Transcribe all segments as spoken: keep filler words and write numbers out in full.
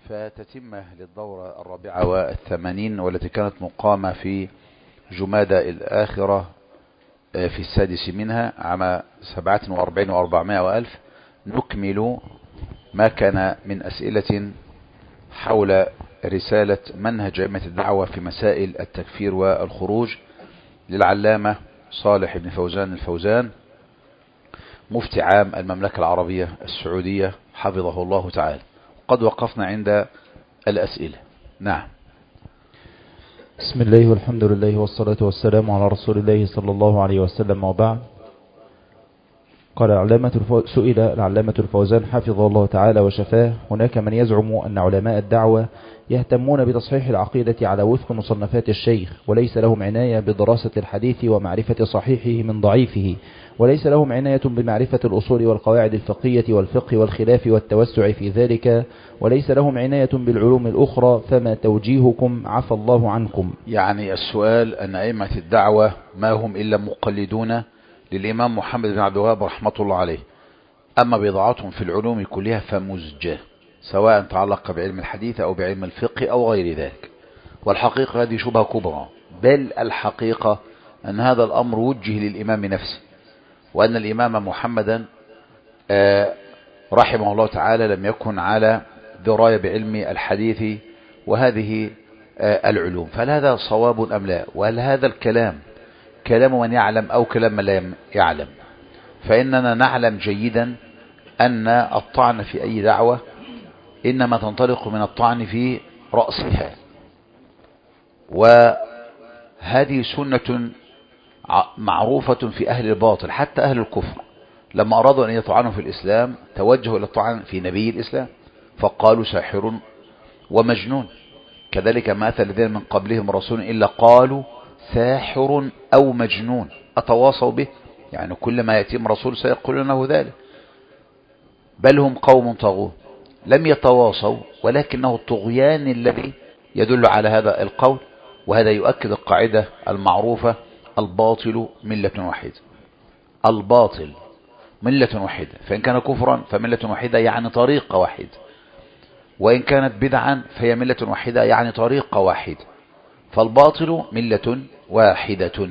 فتتمة للدورة الرابعة والثمانين والتي كانت مقامة في جمادى الآخرة في السادس منها عام سبعة وأربعين وأربعمائة وألف. نكمل ما كان من أسئلة حول رسالة منهج أئمة الدعوة في مسائل التكفير والخروج للعلامة صالح بن فوزان الفوزان مفتي عام المملكة العربية السعودية حفظه الله تعالى. قد وقفنا عند الأسئلة. نعم. بسم الله والحمد لله والصلاة والسلام على رسول الله صلى الله عليه وسلم وبعد. قال العلامة الفو... سئل العلامة الفوزان حفظه الله تعالى وشفاه: هناك من يزعم أن علماء الدعوة يهتمون بتصحيح العقيدة على وفق مصنفات الشيخ، وليس لهم عناية بدراسة الحديث ومعرفة صحيحه من ضعيفه، وليس لهم عناية بمعرفة الأصول والقواعد الفقهية والفقه والخلاف والتوسع في ذلك، وليس لهم عناية بالعلوم الأخرى، فما توجيهكم عفى الله عنكم؟ يعني السؤال أن أئمة الدعوة ما هم إلا مقلدون للإمام محمد بن عبد الوهاب رحمة الله عليه، أما بضاعتهم في العلوم كلها فمزجة، سواء تعلق بعلم الحديث أو بعلم الفقه أو غير ذلك. والحقيقة هذه شبهة كبرى، بل الحقيقة أن هذا الأمر وجه للإمام نفسه، وأن الإمام محمدا رحمه الله تعالى لم يكن على دراية بعلم الحديث وهذه العلوم. فهل هذا صواب أم لا؟ وهل هذا الكلام كلام من يعلم أو كلام من لا يعلم؟ فإننا نعلم جيدا أن الطعن في أي دعوة إنما تنطلق من الطعن في رأسها، وهذه سنة معروفة في أهل الباطل حتى أهل الكفر، لما أرادوا أن يطعنوا في الإسلام توجهوا إلى الطعن في نبي الإسلام فقالوا ساحر ومجنون. كذلك ما أتى الذين من قبلهم رسول إلا قالوا ساحر أو مجنون أتواصوا به، يعني كل ما يأتيهم رسول سيقولون له ذلك. بل هم قوم طاغون لم يتواصوا، ولكنه الطغيان الذي يدل على هذا القول. وهذا يؤكد القاعدة المعروفة: الباطل ملة واحدة. الباطل ملة واحدة، فإن كان كفرا فملة واحدة يعني طريقة واحدة، وإن كانت بدعا فهي ملة واحدة يعني طريقة واحدة. فالباطل ملة واحدة.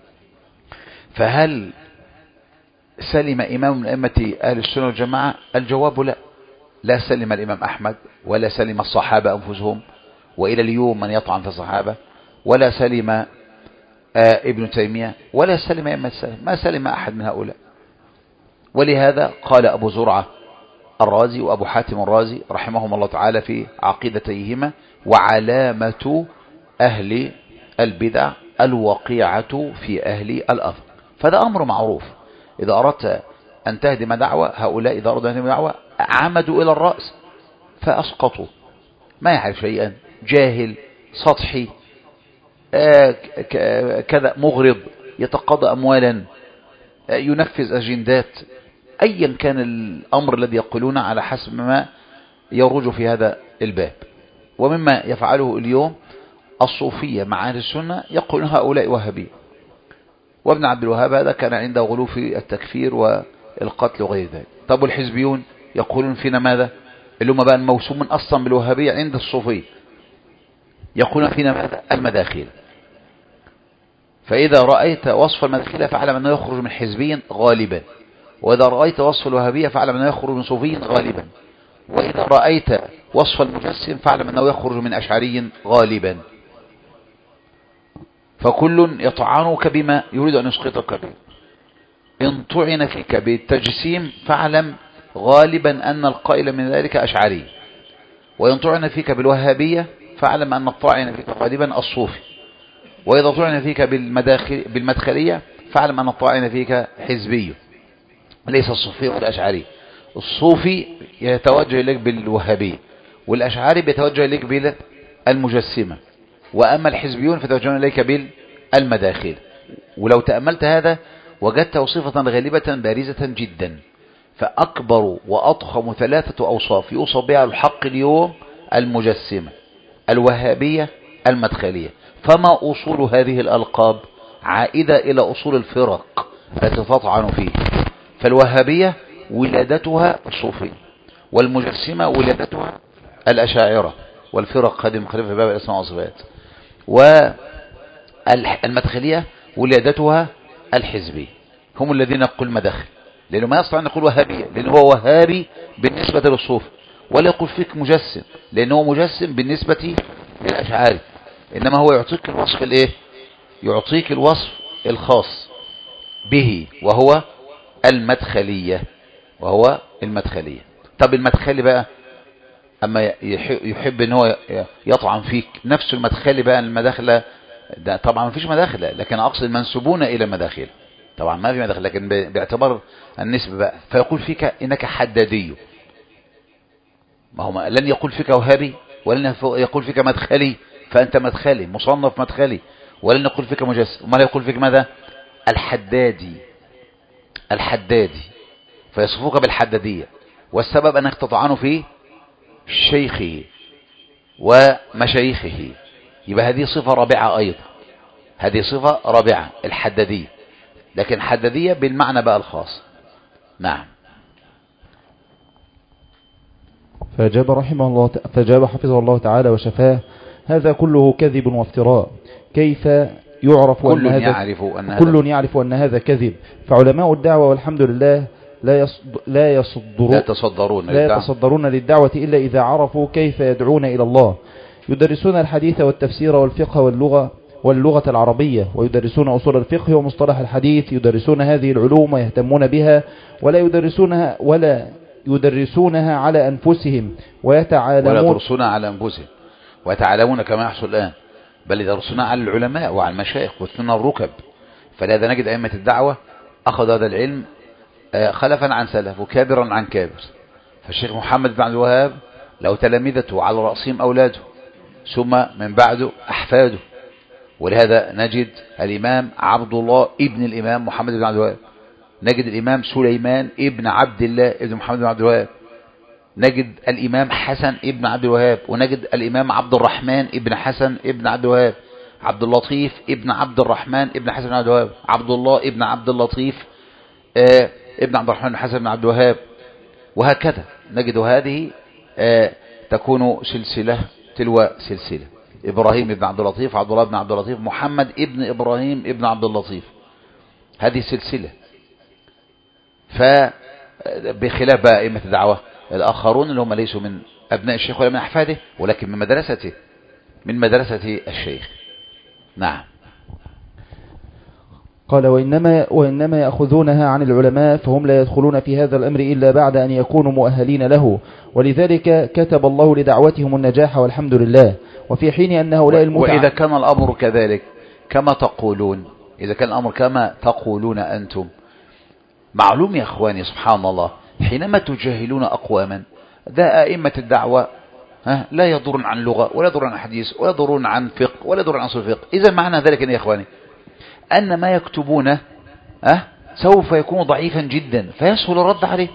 فهل سلم إمام من أئمة أهل السنة والجماعة؟ الجواب لا. لا سلم الإمام أحمد، ولا سلم الصحابة أنفسهم، وإلى اليوم من يطعن في الصحابة، ولا سلم آه ابن تيمية، ولا سلم أئمة السلف، ما سلم أحد من هؤلاء. ولهذا قال أبو زرعة الرازي وأبو حاتم الرازي رحمهم الله تعالى في عقيدتيهما: وعلامة أهل البدع الوقيعة في أهل الأرض. فده أمر معروف. إذا أردت أن تهدم دعوة، هؤلاء إذا أردت أن تهدم دعوة عمدوا إلى الرأس فأسقطوا، ما يعرف شيئا، جاهل سطحي كذا، مغرض، يتقاضى أموالا، ينفذ أجندات، أيا كان الأمر الذي يقولون على حسب ما يروج في هذا الباب. ومما يفعله اليوم الصوفية مع أهل السنة يقولون هؤلاء وهابية. وابن عبد الوهاب هذا كان عنده غلو في التكفير والقتل وغير ذلك. طب والحزبيون يقولون فينا ماذا؟ اللي هم بقى الموسومون أصلا بالوهابية عند الصوفية يقولون فينا ماذا؟ المداخيل. فإذا رأيت وصف المداخيل فاعلم أنه يخرج من حزبي غالبا، وإذا رأيت وصف الوهابية فاعلم أنه يخرج من صوفي غالبا، وإذا رأيت وصف المجسم فاعلم أنه يخرج من أشعري غالبا. فكل يطعنك بما يريد أن يسقطك به. إن طعن فيك بالتجسيم فاعلم غالبا أن القائل من ذلك أشعري، وإن طعن فيك بالوهابية فاعلم أن الطاعن فيك غالبا الصوفي، وإذا طعن فيك بالمداخل بالمدخلية فاعلم أن الطاعن فيك حزبي، ليس الصوفي والأشعري. الصوفي يتوجه إليك بالوهابية، والأشعري بيتوجه إليك بالمجسمة، وأما الحزبيون فتوجهون إليك بالمداخل. ولو تأملت هذا وجدته صفة غالبة بارزة جدا. فأكبر وأضخم ثلاثة أوصاف يوصف بها الحق اليوم: المجسمة، الوهابية، المدخلية. فما أصول هذه الألقاب؟ عائدة إلى أصول الفرق التي تطعن فيه. فالوهابية ولادتها الصوفية، والمجسمة ولادتها الأشاعرة والفرق هذه المخالفة في باب الأسماء والصفات. والمدخلية ولادتها الحزبية، هم الذين يقول مداخل، لأنه ما يستطيع أن يقول وهابية، لأنه هو وهابي بالنسبة للصوف، ولا يقول فيك مجسم لأنه هو مجسم بالنسبة للأشعاري، إنما هو يعطيك الوصف الإيه؟ يعطيك الوصف الخاص به، وهو المدخلية، وهو المدخلية. طب المدخلي بقى أما يحب إن هو يطعن فيك، نفس المدخلي بقى المداخلة ده طبعا ما فيش مداخلة، لكن أقصد منسوبون إلى مداخل، طبعا ما في مداخل، لكن باعتبار النسبة بقى فيقول فيك إنك حدادي، ما هو لن يقول فيك وهابي، ولن يقول فيك مدخلي فأنت مدخلي مصنف مدخلي، ولن يقول فيك مجسم، وما لا يقول فيك ماذا؟ الحدادي، الحدادي، فيصفوك بالحدادية، والسبب أنك تطعن في شيخه ومشايخه، يبقى هذه صفة رابعة أيضا، هذه صفة رابعة الحدادية، لكن حدادية بالمعنى بقى الخاص. نعم. فأجاب رحمه الله فأجاب حفظه الله تعالى وشفاه: هذا كله كذب وافتراء، كيف يعرف كل أن هذا يعرف أن كل هذا يعرف أن هذا كذب، فعلماء الدعوة والحمد لله لا يصد لا يصدرون لا يتصدرون لا يتصدرون للدعوة إلا إذا عرفوا كيف يدعون إلى الله، يدرسون الحديث والتفسير والفقه واللغة واللغة العربية، ويدرسون أصول الفقه ومصطلح الحديث، يدرسون هذه العلوم ويهتمون بها، ولا يدرسونها ولا يدرسونها على أنفسهم ويتعالمون ولا يدرسونها على أنفسهم ويتعلمون كما يحصل الآن، بل يدرسونها على العلماء وعلى المشايخ ويثنون الركب. فلهذا نجد أئمة الدعوة أخذ هذا العلم خلفا عن سلف وكابرا عن كابر. فالشيخ محمد بن عبد الوهاب له تلامذته على رأسهم أولاده، ثم من بعده أحفاده، ولهذا نجد الإمام عبد الله ابن الإمام محمد بن عبد الوهاب، نجد الإمام سليمان ابن عبد الله ابن محمد بن عبد الوهاب، نجد الإمام حسن ابن عبد الوهاب، ونجد الإمام عبد الرحمن ابن حسن ابن عبد الوهاب، عبد اللطيف ابن عبد الرحمن ابن حسن بن عبد الوهاب، عبد الله ابن عبد اللطيف آه ابن عبد الرحمن بن حسن بن عبد الوهاب، وهكذا نجد هذه آه تكون سلسلة تلو سلسلة. إبراهيم ابن عبد اللطيف، عبد الله ابن عبد اللطيف، محمد ابن إبراهيم ابن عبد اللطيف، هذه سلسلة. فبخلاف بقى أئمة الدعوة الآخرون اللي هم ليسوا من أبناء الشيخ ولا من أحفاده، ولكن من مدرسته من مدرسة الشيخ. نعم. قال: وإنما, وإنما يأخذونها عن العلماء، فهم لا يدخلون في هذا الأمر إلا بعد أن يكونوا مؤهلين له، ولذلك كتب الله لدعوتهم النجاح والحمد لله. وفي حين أن هؤلاء المتع... وإذا كان الأمر كذلك كما تقولون، إذا كان الأمر كما تقولون أنتم، معلوم يا أخواني سبحان الله، حينما تجاهلون أقواما ذا أئمة الدعوة ها لا يضرون عن لغة ولا يضرون عن حديث ولا يضرون عن فقه ولا يضرون عن أصول فقه. إذا معنى ذلك يا إخواني أن ما يكتبونه ها سوف يكون ضعيفا جدا، فيسهل الرد عليه،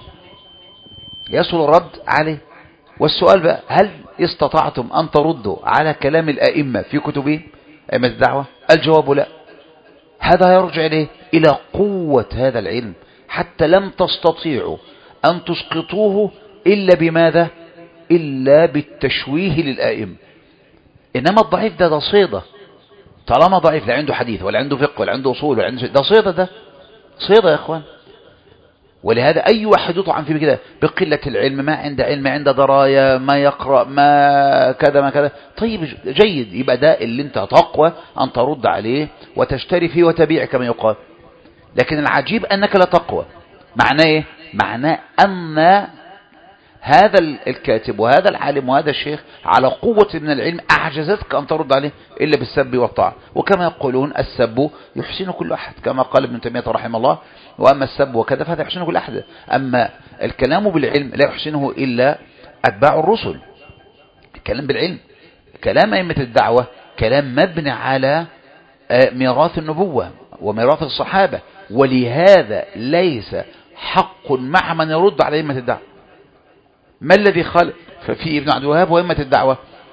يسهل الرد عليه. والسؤال بقى: هل استطعتم أن تردوا على كلام الأئمة في كتبهم أئمة الدعوة؟ الجواب لا. هذا يرجع إليه إلى قوة هذا العلم، حتى لم تستطيعوا أن تسقطوه إلا بماذا؟ إلا بالتشويه للآئمة. إنما الضعيف ده ده صيدة، طالما ضعيف لا عنده حديث ولا عنده فقه ولا عنده أصول ولا عنده ده صيدة، ده صيدة يا أخوان. ولهذا أي واحد يطعن فيه كده بقلة العلم، ما عنده علم، ما عنده دراية، ما يقرأ، ما كذا ما كذا، طيب جيد، يبقى ده اللي انت تقوى أن ترد عليه وتشتري فيه وتبيع كما يقال. لكن العجيب أنك لا تقوى. معناه إيه؟ معناه أن هذا الكاتب وهذا العالم وهذا الشيخ على قوة من العلم أعجزتك أن ترد عليه إلا بالسب والطاعة. وكما يقولون السب يحسن كل أحد، كما قال ابن تيمية رحمه الله: وأما السب وكذا فهذا يحسنه كل أحد، أما الكلام بالعلم لا يحسنه إلا أتباع الرسل. الكلام بالعلم، كلام أئمة الدعوة كلام مبني على ميراث النبوة وميراث الصحابة، ولهذا ليس حق مع من يرد على أئمة الدعوة. ما الذي خلق ففي ابن عبد الوهاب وأئمة الدعوة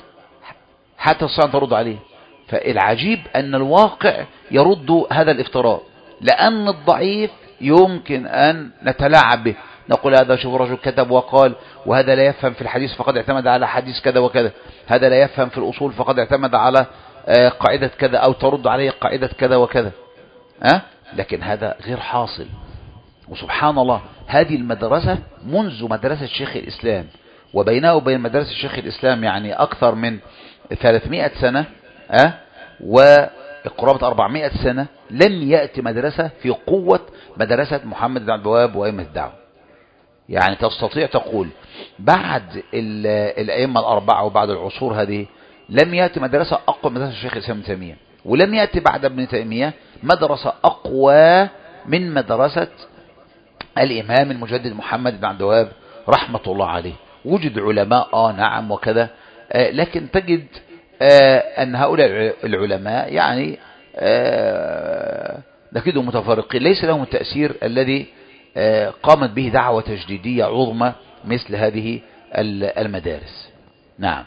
حتى الصلاة ترد عليه؟ فالعجيب أن الواقع يرد هذا الافتراء، لأن الضعيف يمكن أن نتلاعب به. نقول هذا شوف رجل كتب وقال، وهذا لا يفهم في الحديث فقد اعتمد على حديث كذا وكذا، هذا لا يفهم في الأصول فقد اعتمد على قاعدة كذا أو ترد عليه قاعدة كذا وكذا. أه؟ لكن هذا غير حاصل. وسبحان الله هذه المدرسة منذ مدرسة شيخ الإسلام وبينه وبين مدرسة شيخ الإسلام يعني أكثر من ثلاثمائة سنة أه؟ وقرابة أربعمائة سنة لم يأتي مدرسة في قوة مدرسة محمد بن عبد الوهاب وأئمة الدعوة. يعني تستطيع تقول بعد الأئمة الأربعة وبعد العصور هذه لم يأتي مدرسة أقوى من مدرسة الشيخ الإسلام ابن تيمية، ولم يأتي بعد ابن تيمية مدرسة أقوى من مدرسة الإمام المجدد محمد بن عبد الوهاب رحمة الله عليه. وجد علماء آه نعم وكذا، آه لكن تجد آه أن هؤلاء العلماء يعني آه نجدهم متفرقين، ليس لهم التأثير الذي آه قامت به دعوة تجديدية عظمى مثل هذه المدارس. نعم.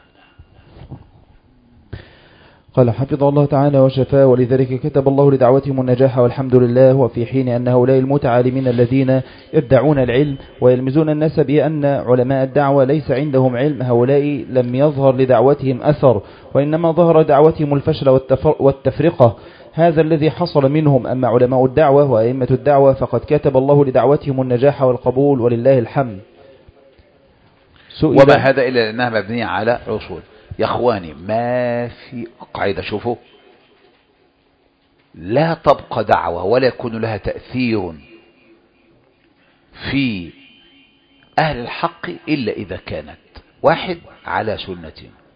قال حفظه الله تعالى وشفاه، ولذلك كتب الله لدعوتهم النجاح والحمد لله. وفي حين أن هؤلاء المتعالمين الذين يدعون العلم ويلمزون الناس بأن علماء الدعوة ليس عندهم علم، هؤلاء لم يظهر لدعوتهم أثر، وإنما ظهر دعوتهم الفشل والتفرقة، هذا الذي حصل منهم. أما علماء الدعوة وأئمة الدعوة فقد كتب الله لدعوتهم النجاح والقبول ولله الحمد. وما هذا إلا لأنها مبنية على أصول. يا أخواني ما في قاعدة، شوفوا، لا تبقى دعوة ولا يكون لها تأثير في أهل الحق إلا إذا كانت واحد على سنة،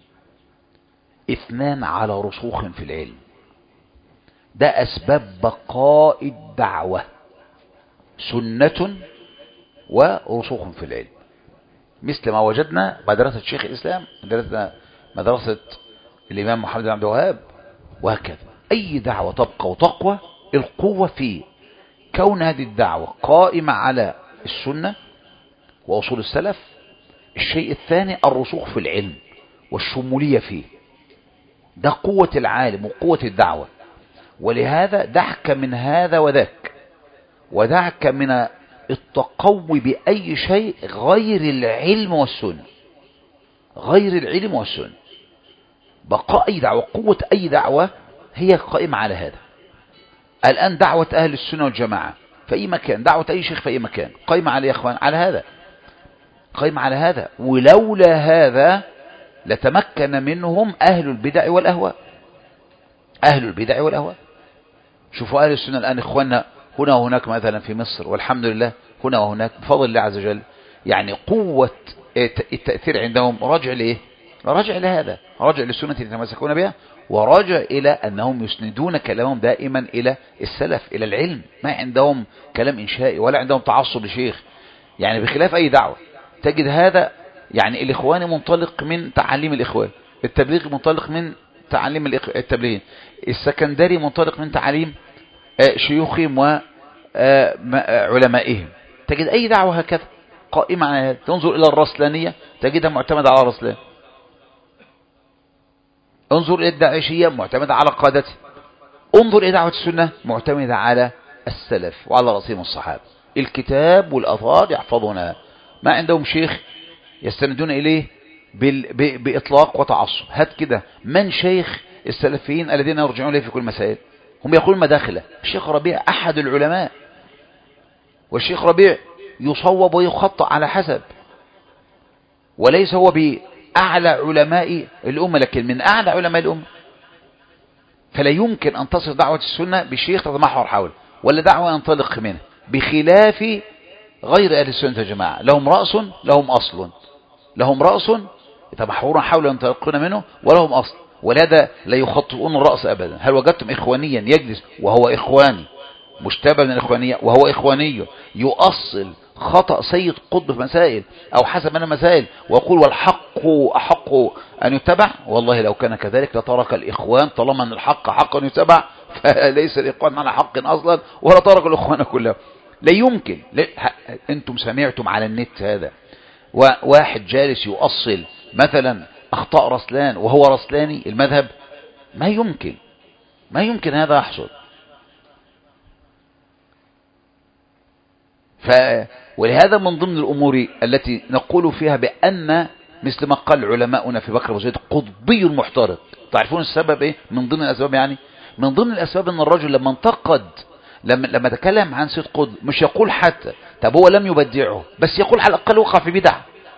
اثنان على رسوخ في العلم. ده أسباب بقاء الدعوة، سنة ورسوخ في العلم، مثل ما وجدنا مدرسة شيخ الإسلام، مدرسة مدرسة الإمام محمد بن عبد الوهاب، وهكذا. أي دعوة تبقى وتقوى القوة في كون هذه الدعوة قائمة على السنة وأصول السلف. الشيء الثاني الرسوخ في العلم والشمولية فيه، ده قوة العالم وقوة الدعوة. ولهذا دعك من هذا وذاك، ودعك من التقوي بأي شيء غير العلم والسنة، غير العلم والسنة. بقاء أي دعوة، قوة أي دعوة هي قائمة على هذا. الآن دعوة أهل السنة والجماعة في أي مكان، دعوة أي شيخ في أي مكان قائمة على يا أخوان على هذا، قائمة على هذا. ولولا هذا لتمكن منهم أهل البدع والأهواء، أهل البدع والأهواء. شوفوا أهل السنة الآن إخواننا هنا وهناك، مثلا في مصر والحمد لله هنا وهناك بفضل الله عز وجل، يعني قوة التأثير عندهم راجع لإيه؟ راجع لهذا، راجع للسنة التي يتمسكون بها، وراجع إلى أنهم يسندون كلامهم دائما إلى السلف، إلى العلم، ما عندهم كلام إنشائي ولا عندهم تعصب لشيخ. يعني بخلاف أي دعوة تجد هذا، يعني الإخوان منطلق من تعليم الإخوان، التبليغ منطلق من تعليم التبليغ، السكندري منطلق من تعليم شيوخهم وعلمائهم. تجد أي دعوة هكذا قائمة على هذا. تنظر إلى الرسلانية تجدها معتمدة على الرسلان، انظر إلى الداعشية معتمدة على قادته، انظر إلى دعوة السنة معتمدة على السلف وعلى رسيم الصحابة، الكتاب والأثار يحفظونها، ما عندهم شيخ يستندون إليه بإطلاق وتعصب. هات كده من شيخ السلفيين الذين يرجعون إليه في كل مسائل؟ هم يقولون مداخلة. الشيخ ربيع أحد العلماء، والشيخ ربيع يصوب ويخطأ على حسب، وليس هو بأعلى علماء الأمة لكن من أعلى علماء الأمة. فلا يمكن أن تصل دعوة السنة بشيخ تتمحور حوله، ولا دعوة ينطلق منه، بخلاف غير أهل السنة الجماعة. لهم رأس، لهم أصل، لهم رأس يتمحورون حوله ينطلقون منه، ولهم أصل، ولهذا لا يخطئون الرأس أبدا. هل وجدتم إخوانيا يجلس وهو إخواني مشتبه من الإخوانية وهو إخواني يؤصل خطأ سيد قطب في مسائل أو حسب من المسائل ويقول والحق أحق أن يتبع؟ والله لو كان كذلك لترك الإخوان، طالما أن الحق حق أن يتبع فليس الإخوان على حق أصلا، ولا ترك الإخوان كلهم. لا يمكن. لا. أنتم سمعتم على النت هذا واحد جالس يؤصل مثلا أخطاء رسلان وهو رسلاني المذهب؟ ما يمكن، ما يمكن هذا يحصل. ف ولهذا من ضمن الأمور التي نقول فيها بأن مثل ما قال علماؤنا في بكر وزيد قطبي محترق. تعرفون السبب ايه من ضمن الأسباب؟ يعني من ضمن الأسباب ان الرجل لما انتقد لما لما تكلم عن سيد قطب مش يقول حتى طب هو لم يبدعه، بس يقول على الأقل وقع في بدع.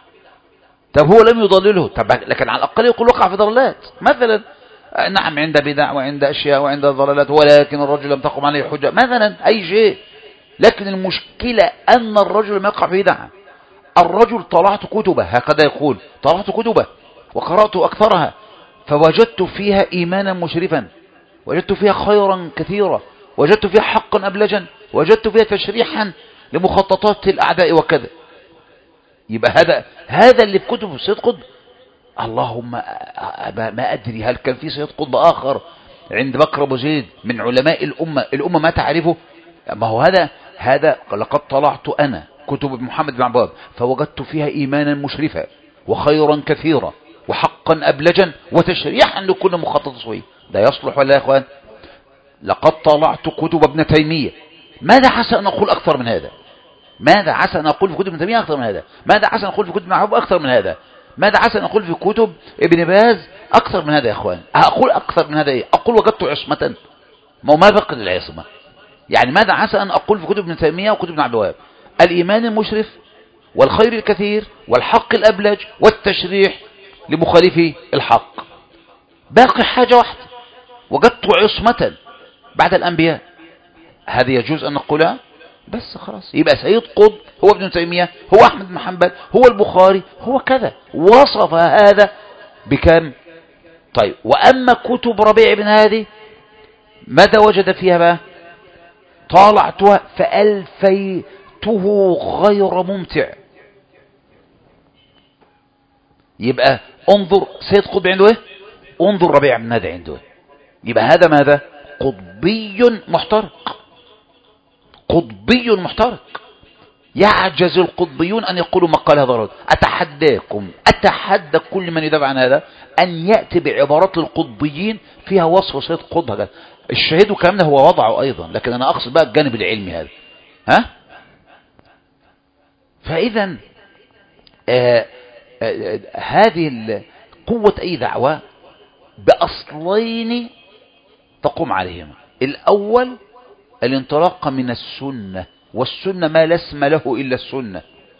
طب هو لم يضلله، طب لكن على الأقل يقول وقع في ضلالات مثلا. نعم عند بدع وعند أشياء وعند ضلالات، ولكن الرجل لم تقم عليه حجة مثلا أي شيء. لكن المشكلة أن الرجل لم يقع في بدعة. الرجل طلعت كتبه، هكذا يقول طلعت كتبه وقرأت أكثرها فوجدت فيها إيمانا مشرفا، وجدت فيها خيرا كثيرا، وجدت فيها حقا أبلجا، وجدت فيها تشريحا لمخططات الأعداء وكذا. يبقى هذا هذا اللي في كتب سيد قطب. اللهم ما أدري هل كان في سيد قطب آخر عند بكر أبو زيد من علماء الأمة الأمة ما تعرفه. ما هو هذا هذا لقد طلعت أنا كتب محمد بن عبد الوهاب فوجدت فيها إيمانا مشرفا وخيرا كثيرا وحقا أبلجا وتشريحا لكل مخطط صحيح. ده يصلح ولا يا إخوان؟ لقد طلعت كتب ابن تيمية، ماذا عسى أن أقول أكثر من هذا؟ ماذا عسى أن أقول في كتب ابن تيمية أكثر من هذا؟ ماذا عسى أن أقول في كتب ابن عبد أكثر من هذا؟ ماذا عسى أن أقول في كتب ابن باز أكثر من هذا يا إخوان؟ أقول أكثر من هذا إيه؟ أقول وجدت عصمة، ما ما بقي للعصمة. يعني ماذا عسى أن أقول في كتب ابن تيمية وكتب ابن عبد الوهاب؟ الإيمان المشرف والخير الكثير والحق الأبلج والتشريح لمخالفي الحق. باقي حاجة واحدة، وجدت عصمة بعد الأنبياء. هذه يجوز أن نقولها؟ بس خلاص يبقى سيد قطب هو ابن تيمية، هو أحمد بن حنبل، هو البخاري، هو كذا. وصف هذا بكم؟ طيب وأما كتب ربيع بن هادي ماذا وجد فيها بقى؟ طالعتها فألفيته غير ممتع. يبقى انظر سيد قطب عنده ايه، انظر ربيع بن هادي عنده ايه. يبقى هذا ماذا؟ قطبي محترق، قطبي محترق. يعجز القطبيون أن يقولوا ما قال هذا الرجل. أتحداكم أتحدى كل من يدافع عن هذا أن يأتي بعبارات القطبيين فيها وصف سيد قطب. هذا الشهيد كلام ده هو وضعه أيضا، لكن أنا أقصد بقى الجانب العلمي هذا. ها فإذا آه آه هذه قوة أي دعوة بأصلين تقوم عليهما. الأول الانطلاق من السنة، والسنة ما لا اسم له إلا السنة.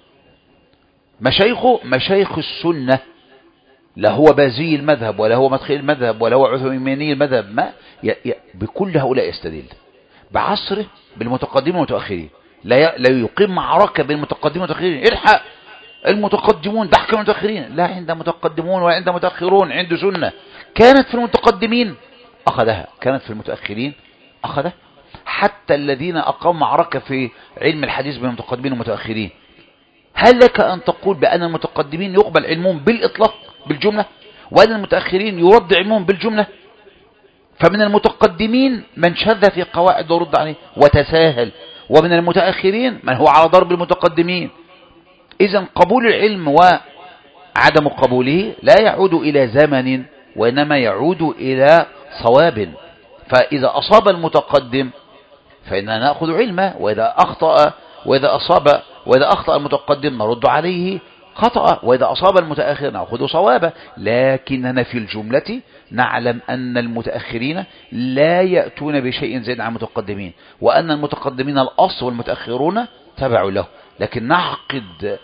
مشايخه مشايخ السنة، لا هو بازي المذهب ولا هو مدخل المذهب ولا هو عثماني المذهب، ما ي... ي... بكل هؤلاء يستدل بعصره بالمتقدمين والمتأخرين. لا ي... لا يقيم معركة بين المتقدمين والمتأخرين. الحق المتقدمون بحكم المتأخرين، لا عند متقدمون ولا عند متأخرون، عنده سنة كانت في المتقدمين أخذها، كانت في المتأخرين أخذها. حتى الذين أقاموا معركة في علم الحديث بين المتقدمين والمتأخرين، هل لك أن تقول بأن المتقدمين يقبل علمهم بالإطلاق بالجملة وأن المتأخرين يرد علمهم بالجملة؟ فمن المتقدمين من شذ في قواعد ورد عليه وتساهل، ومن المتأخرين من هو على ضرب المتقدمين. إذن قبول العلم وعدم قبوله لا يعود إلى زمن، وإنما يعود إلى صواب. فإذا أصاب المتقدم فإننا نأخذ علمه، وإذا أخطأ وإذا أصاب وإذا أخطأ المتقدم نرد عليه خطأ، وإذا أصاب المتأخر نأخذ صوابه. لكننا في الجملة نعلم أن المتأخرين لا يأتون بشيء زيد عن المتقدمين، وأن المتقدمين الأصل والمتأخرون تبعوا له. لكن نعقد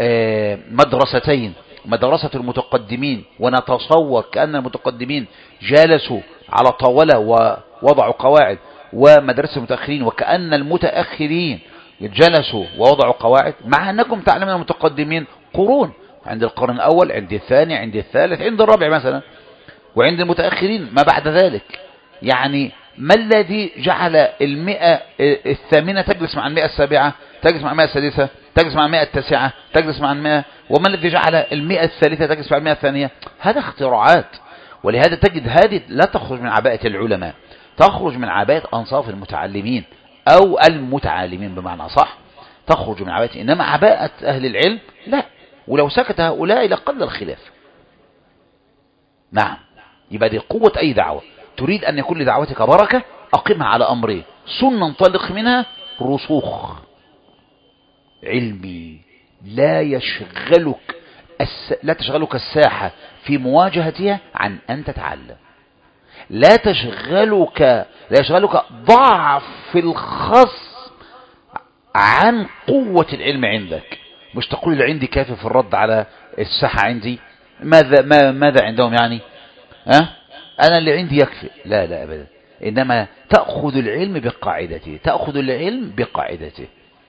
مدرستين، مدرسة المتقدمين ونتصور كأن المتقدمين جالسوا على طاولة ووضعوا قواعد، ومدرسة المتأخرين وكأن المتأخرين جلسوا ووضعوا قواعد، مع أنكم تعلمون المتقدمين قرون، عند القرن الأول، عند الثاني، عند الثالث، عند الرابع مثلا، وعند المتأخرين ما بعد ذلك. يعني ما الذي جعل المئة الثامنة تجلس مع المئة السابعة، تجلس مع المئة السادسة، تجلس مع المئة التاسعة، تجلس مع المئة، وما الذي جعل المئة الثالثة تجلس مع المئة الثانية؟ هذا اختراعات. ولهذا تجد هذه لا تخرج من عباءة العلماء، تخرج من عباءة أنصاف المتعلمين أو المتعالمين بمعنى صح، تخرج من عباءة. إنما عباءة أهل العلم لا، ولو سكت هؤلاء لقل الخلاف. نعم. يبقى دي قوة أي دعوة. تريد أن يكون لدعوتك بركة، أقمها على أمرين: سنة انطلق منها، رسوخ. علمي لا يشغلك الس... لا تشغلك الساحة في مواجهتها عن أن تتعلم. لا تشغلك لا يشغلك ضعف الخصم عن قوة العلم عندك. مش تقول اللي عندي كافي في الرد على الساحة عندي، ماذا ما ماذا عندهم يعني؟ أه؟ أنا اللي عندي يكفي. لا لا أبدا، إنما تأخذ العلم بقاعدته، تأخذ العلم بقاعدته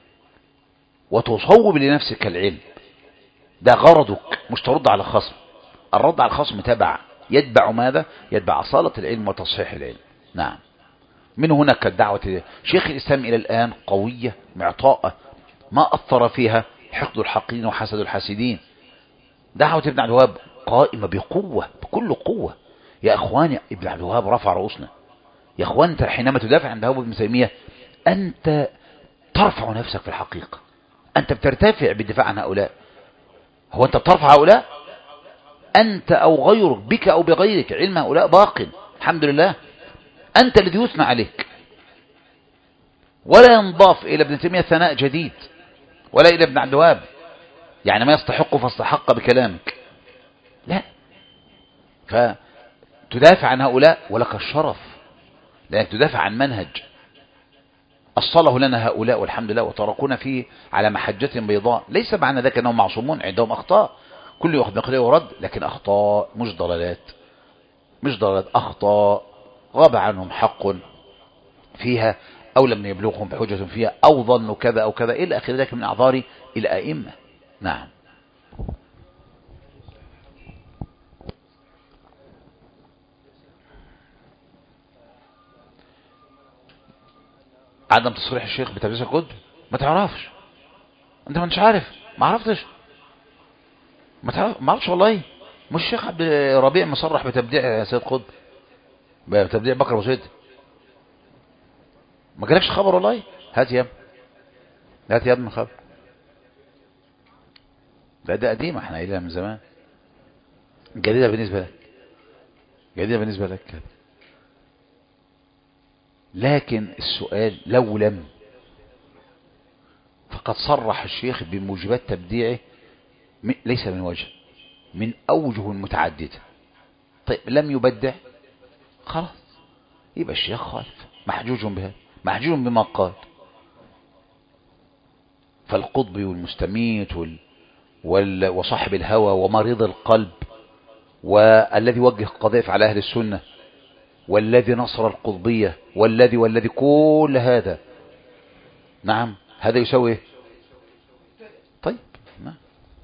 وتصوب لنفسك العلم. ده غرضك، مش ترد على الخصم. الرد على الخصم تبع يتبع ماذا؟ يتبع أصالة العلم وتصحيح العلم. نعم. من هناك الدعوة شيخ الإسلام إلى الآن قوية معطاءة، ما أثر فيها حقد الحاقدين وحسد الحاسدين. دعوة ابن عبد الوهاب قائمة بقوة، بكل قوة. يا أخواني، ابن عبد الوهاب رفع رؤوسنا. يا أخوان، أنت حينما تدافع عن ذهاب ابن تيمية أنت ترفع نفسك في الحقيقة، أنت بترتفع بالدفاع عن هؤلاء. هو أنت بترفع هؤلاء؟ أنت أو غيرك، بك أو بغيرك، علم هؤلاء باق الحمد لله. أنت الذي يثنى عليك، ولا ينضاف إلى ابن تيمية ثناء جديد ولا إلى ابن عبد الوهاب يعني ما يستحق فاستحق بكلامك، لا. فتدافع عن هؤلاء ولك الشرف، لأنك تدافع عن منهج أصله لنا هؤلاء والحمد لله، وتركونا فيه على محجة بيضاء. ليس معنى ذلك أنهم معصومون، عندهم أخطاء، كل يأخذ نقله ورد، لكن أخطاء مش ضلالات، مش ضلالات، أخطاء غاب عنهم حق فيها، أو لم يبلغهم بحجة فيها، أو ظنوا كذا أو كذا إلى آخر ذلك من أعذار الأئمة. نعم. عدم تصريح الشيخ بتدريس الكتب، ما تعرفش انت، ما انتش عارف، ما عرفتش، ما تعرف، ما عرفتش والله. مش الشيخ عبد الربيع مصرح بتبديع سيد قطب، بتبديع بكر وسيد، ما جالكش خبر والله؟ هات يا ابني، هات يا ابني خبر. لا ده قديم، احنا قايلها من زمان، جديدة بالنسبة لك، جديدة بالنسبة لك. لكن السؤال لو لم، فقد صرح الشيخ بموجبات تبديعه ليس من وجه، من أوجه متعددة. طيب لم يبدع، خلاص يبقى الشيخ خالف، محجوج بها، محجوج بما قال. فالقطبي والمستميت وال... وال... وصاحب الهوى ومريض القلب والذي وجه قذائف على أهل السنة والذي نصر القطبية والذي والذي كل هذا، نعم، هذا يسوي ايه؟ طيب نعم.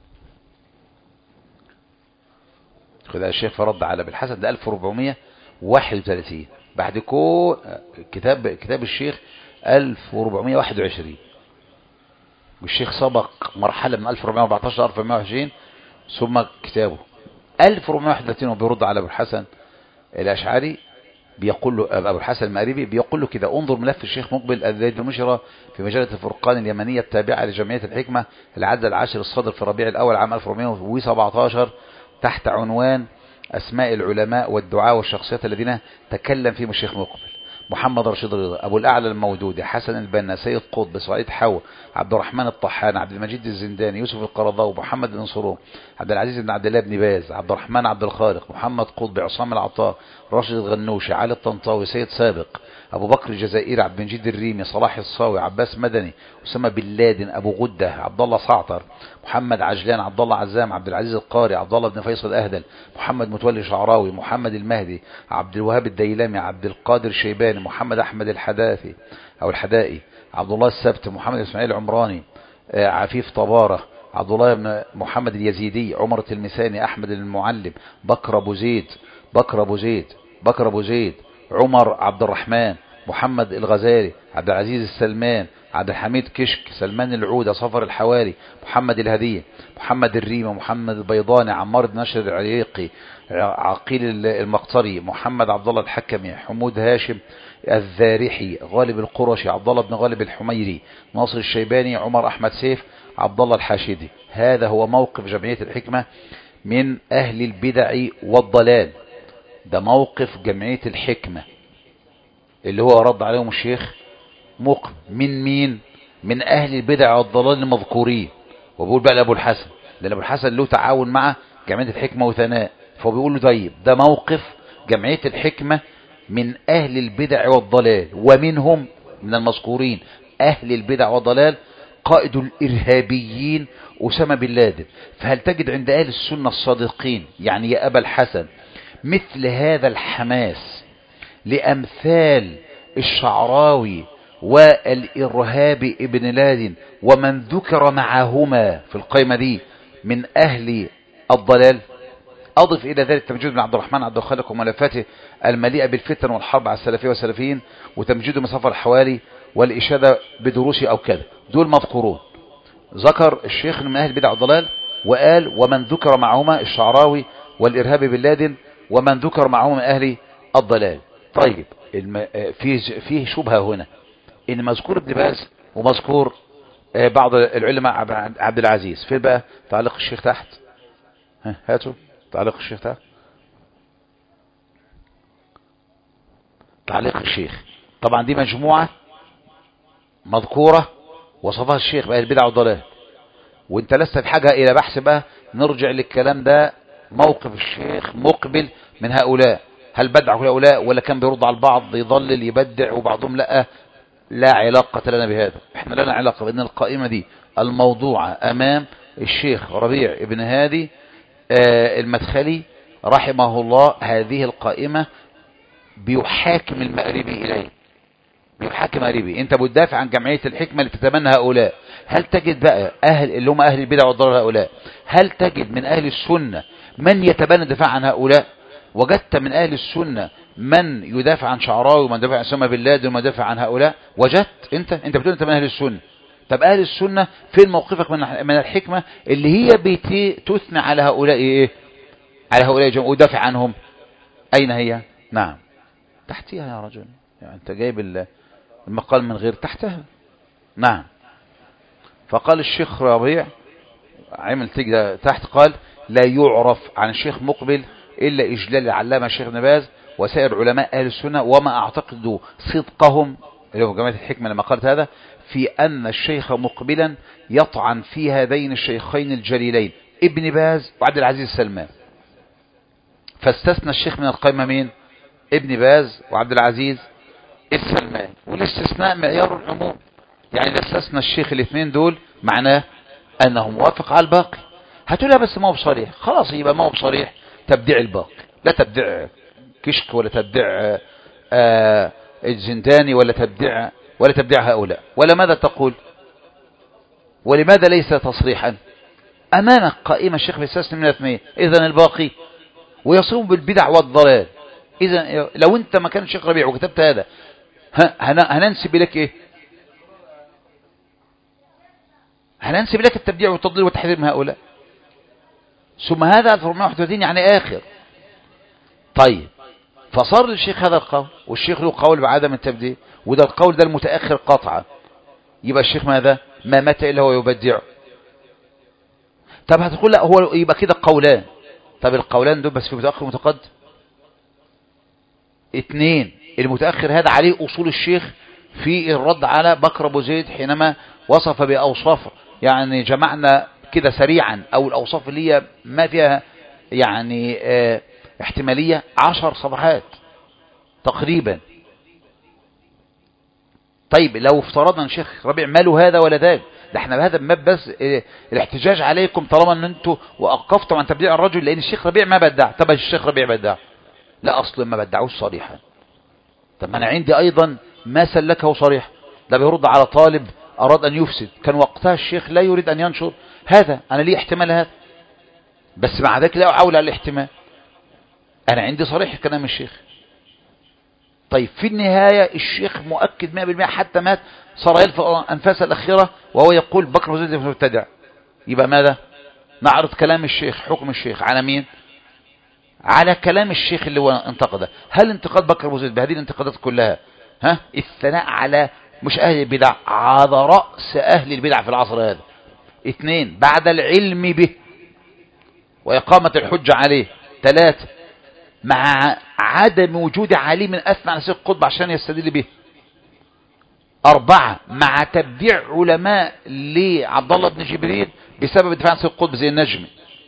خذ الشيخ فرد على بالحسن ده ألف وأربعمائة وواحد وثلاثين، بعد كل كتاب كتاب الشيخ ألف وأربعمائة وواحد وعشرين، والشيخ سبق مرحلة من ألف وأربعمائة وأربعتاشر ألف وأربعمائة وعشرين ثم كتابه ألف وأربعمائة وواحد وثلاثين، وبيرد على أبو الحسن الأشعري، بيقول له أبو الحسن المأربي بيقول له كده: انظر ملف الشيخ مقبل الذي نشر في مجلة الفرقان اليمنية التابعة لجمعية الحكمة العدد العاشر الصادر في الربيع الأول عام ألف وأربعمائة وسبعة عشر تحت عنوان أسماء العلماء والدعاء والشخصيات الذين تكلم فيهم الشيخ مقبل: محمد رشيد رضا، أبو الأعلى المودودي، حسن البنا، سيد قطب، سعيد حو، عبد الرحمن الطحان، عبد المجيد الزنداني، يوسف القرضاوي، محمد بن صروم، عبد العزيز بن عبد الله بن باز، عبد الرحمن عبد الخالق، محمد قطب، عصام العطاء، راشد الغنوشي، علي الطنطاوي، سيد سابق، أبو بكر الجزائري، عبد المجيد الريمي، صلاح الصاوي، عباس مدني، أسامة بن لادن، أبو غدة، عبد الله صعتر، محمد عجلان، عبد الله عزام، عبد العزيز القاري، عبد الله بن فيصل أهدل، محمد متولي شعراوي، محمد المهدي، عبد الوهاب الديلمي، عبد القادر الشيباني، محمد أحمد الحداثي أو الحدائي، عبد الله السبت، محمد إسماعيل عمراني، عفيف طبارة، عبد الله بن محمد اليزيدي، عمر التلمساني، أحمد المعلم، بكر أبو زيد، بكر أبو زيد، بكر أبو زيد، عمر عبد الرحمن، محمد الغزالي، عبد العزيز السلمان، عبد الحميد كشك، سلمان العودة، صفر الحواري، محمد الهدية، محمد الريمة، محمد البيضاني، عمار بن نشر العريقي، عقيل المقطري، محمد عبد الله الحكمي، حمود هاشم الذارحي، غالب القرشي، عبد الله بن غالب الحميري، ناصر الشيباني، عمر أحمد سيف، عبد الله الحاشدي. هذا هو موقف جمعية الحكمة من أهل البدع والضلال. ده موقف جمعية الحكمة اللي هو رد عليهم الشيخ مقبل. من مين؟ من أهل البدع والضلال المذكورين. وبيقول بقى لأبو الحسن، لأن أبو الحسن له تعاون مع جمعية الحكمة وثناء، فهو بيقول له طيب ده موقف جمعية الحكمة من أهل البدع والضلال، ومنهم من المذكورين أهل البدع والضلال قائد الإرهابيين أسامة بن لادن. فهل تجد عند أهل السنة الصادقين يعني يا أبا الحسن مثل هذا الحماس لأمثال الشعراوي والإرهابي ابن لادن ومن ذكر معهما في القائمة دي من أهل الضلال؟ أضف إلى ذلك تمجيد بن عبد الرحمن عبد الخالق وملفاته المليئة بالفتن والحرب على السلفية والسلفيين، وتمجيد مصطفى الحوالي والإشادة بدروسي أو كذا، دول مذكورون. ذكر الشيخ من أهل البدع والضلال وقال ومن ذكر معهما الشعراوي والإرهابي بن لادن ومن ذكر معهما من أهل الضلال. طيب فيه فيه شبهة هنا إن مذكور ابن باز ومذكور بعض العلماء عبد العزيز. فين بقى تعليق الشيخ تحت؟ هاتوا تعليق الشيخ تحت. تعليق الشيخ طبعا دي مجموعة مذكورة وصفها الشيخ بأهل البدع والضلال، وانت لست بحاجة الى بحث بقى نرجع للكلام ده. موقف الشيخ مقبل من هؤلاء، هل بدع هؤلاء ولا كان بيرد على البعض يضلل يبدع وبعضهم لا؟ لا علاقة لنا بهذا، احنا لنا علاقة بان القائمة دي الموضوعة امام الشيخ ربيع ابن هادي آه المدخلي رحمه الله. هذه القائمة بيحاكم المغربي اليه، بيحاكم مغربي. انت بتدافع عن جمعية الحكمة اللي تتبنى هؤلاء. هل تجد بقى اهل اللي هم اهل البدع والضلال هؤلاء، هل تجد من اهل السنة من يتبنى الدفاع عن هؤلاء؟ وجدت من اهل السنة من يدافع عن شعراوي ومن يدافع عن أسامة بن لادن ومن يدافع عن هؤلاء؟ وجدت انت انت بتقول انت من اهل السنة. طب اهل السنة فين موقفك من من الحكمة اللي هي بتثنى على هؤلاء ايه، على هؤلاء جمع ودافع عنهم؟ اين هي؟ نعم تحتها يا رجل، يعني انت جايب المقال من غير تحتها. نعم. فقال الشيخ ربيع عمل تجد تحت قال لا يعرف عن الشيخ مقبل إلا إجلال العلامة الشيخ ابن باز وسائر علماء أهل السنة، وما أعتقد صدقهم اللي هو جماعة الحكمة لما قالت هذا في أن الشيخ مقبلا يطعن في هذين الشيخين الجليلين ابن باز وعبد العزيز السلمان. فاستثنى الشيخ من القائمة مين؟ ابن باز وعبد العزيز السلمان. والاستثناء معيار العموم، يعني إذا استثنى الشيخ الاثنين دول معناه أنه موافق على الباقي. هتقولها بس ما هو بصريح، خلاص يبقى ما هو بصريح تبديع الباقي، لا تبديع كشك ولا تبديع آه الزنداني ولا تبديع ولا تبديع هؤلاء. ولا ماذا تقول؟ ولماذا ليس تصريحا؟ أمامك قائمة الشيخ بيستثني من الاثنين، إذن الباقي ويصوم بالبدع والضلال. إذن لو أنت مكان الشيخ ربيع وكتبت هذا هننسب لك إيه؟ هننسب لك التبديع والتضليل والتحذير من هؤلاء. ثم هذا ألف وأربعمائة وواحد وثلاثين يعني آخر. طيب فصار للشيخ هذا القول، والشيخ له قول بعدم التبديع، وده القول ده المتأخر قطعا. يبقى الشيخ ماذا؟ ما مات إلا هو يبدع. طب هتقول لا هو يبقى كده قولان. طب القولان دول بس في متأخر ومتقدم. اثنين، المتأخر هذا عليه أصول الشيخ في الرد على بكر أبو زيد حينما وصف بأوصاف، يعني جمعنا كده سريعا أو الأوصاف اللي هي ما فيها يعني اه احتمالية عشر صفحات تقريبا. طيب لو افترضنا ان شيخ ربيع ماله هذا ولا ذاك، ده احنا بهذا الماب بس اه الاحتجاج عليكم طالما ان انتوا وقفتم عن تبديع الرجل لان الشيخ ربيع ما بدع. طب الشيخ ربيع بدع؟ لا اصلا ما بدعوش صريحا. طب انا عندي ايضا ما سلكه صريح، ده بيرد على طالب اراد ان يفسد، كان وقتها الشيخ لا يريد ان ينشر هذا، انا ليه احتمال هذا، بس مع ذلك لا اعول على الاحتمال، انا عندي صريح كلام الشيخ. طيب في النهاية الشيخ مؤكد مئة بالمئة حتى مات صار يلفظ أنفاس الأخيرة وهو يقول بكر وزيد مبتدع. يبقى ماذا؟ نعرض كلام الشيخ، حكم الشيخ على مين؟ على كلام الشيخ اللي هو انتقده. هل انتقاد بكر وزيد بهذه الانتقادات كلها ها الثناء على مش أهل البدع، على رأس أهل البدع في العصر هذا؟ اثنين، بعد العلم به وإقامة الحجة عليه. ثلاثة، مع عدم وجود عليم أثنى على سيد القطب عشان يستدل به. أربعة مع تبديع علماء لعبد الله بن جبريل بسبب دفاع عن سيد قطب زي النجمي.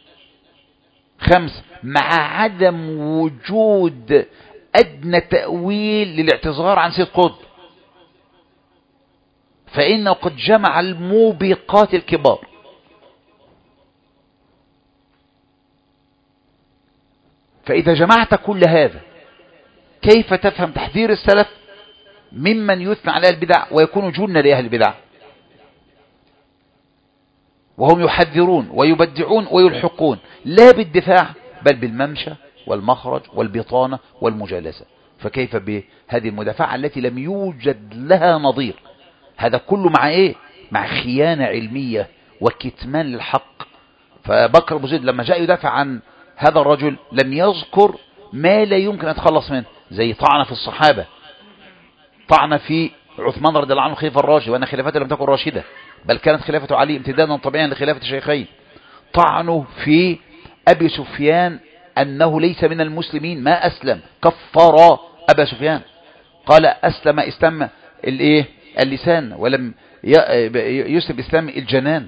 خمس مع عدم وجود أدنى تأويل للاعتذار عن سيد قطب، فإنه قد جمع الموبقات الكبار. فإذا جمعت كل هذا كيف تفهم تحذير السلف ممن يثنى على البدع ويكون جنة لأهل البدع، وهم يحذرون ويبدعون ويلحقون لا بالدفاع بل بالممشى والمخرج والبطانة والمجالسة. فكيف بهذه المدافعة التي لم يوجد لها نظير؟ هذا كله مع ايه؟ مع خيانة علمية وكتمان للحق. فبكر أبو زيد لما جاء يدافع عن هذا الرجل لم يذكر ما لا يمكن أن يتخلص منه، زي طعن في الصحابة، طعن في عثمان رضي الله عنه الخليفة الراشد، وأن خلافته لم تكن راشدة بل كانت خلافة علي امتدادا طبيعيا لخلافة الشيخين. طعنه في أبي سفيان أنه ليس من المسلمين ما أسلم، كفر أبا سفيان، قال أسلم إسلام الإيه اللسان ولم يسلم إسلام الجنان.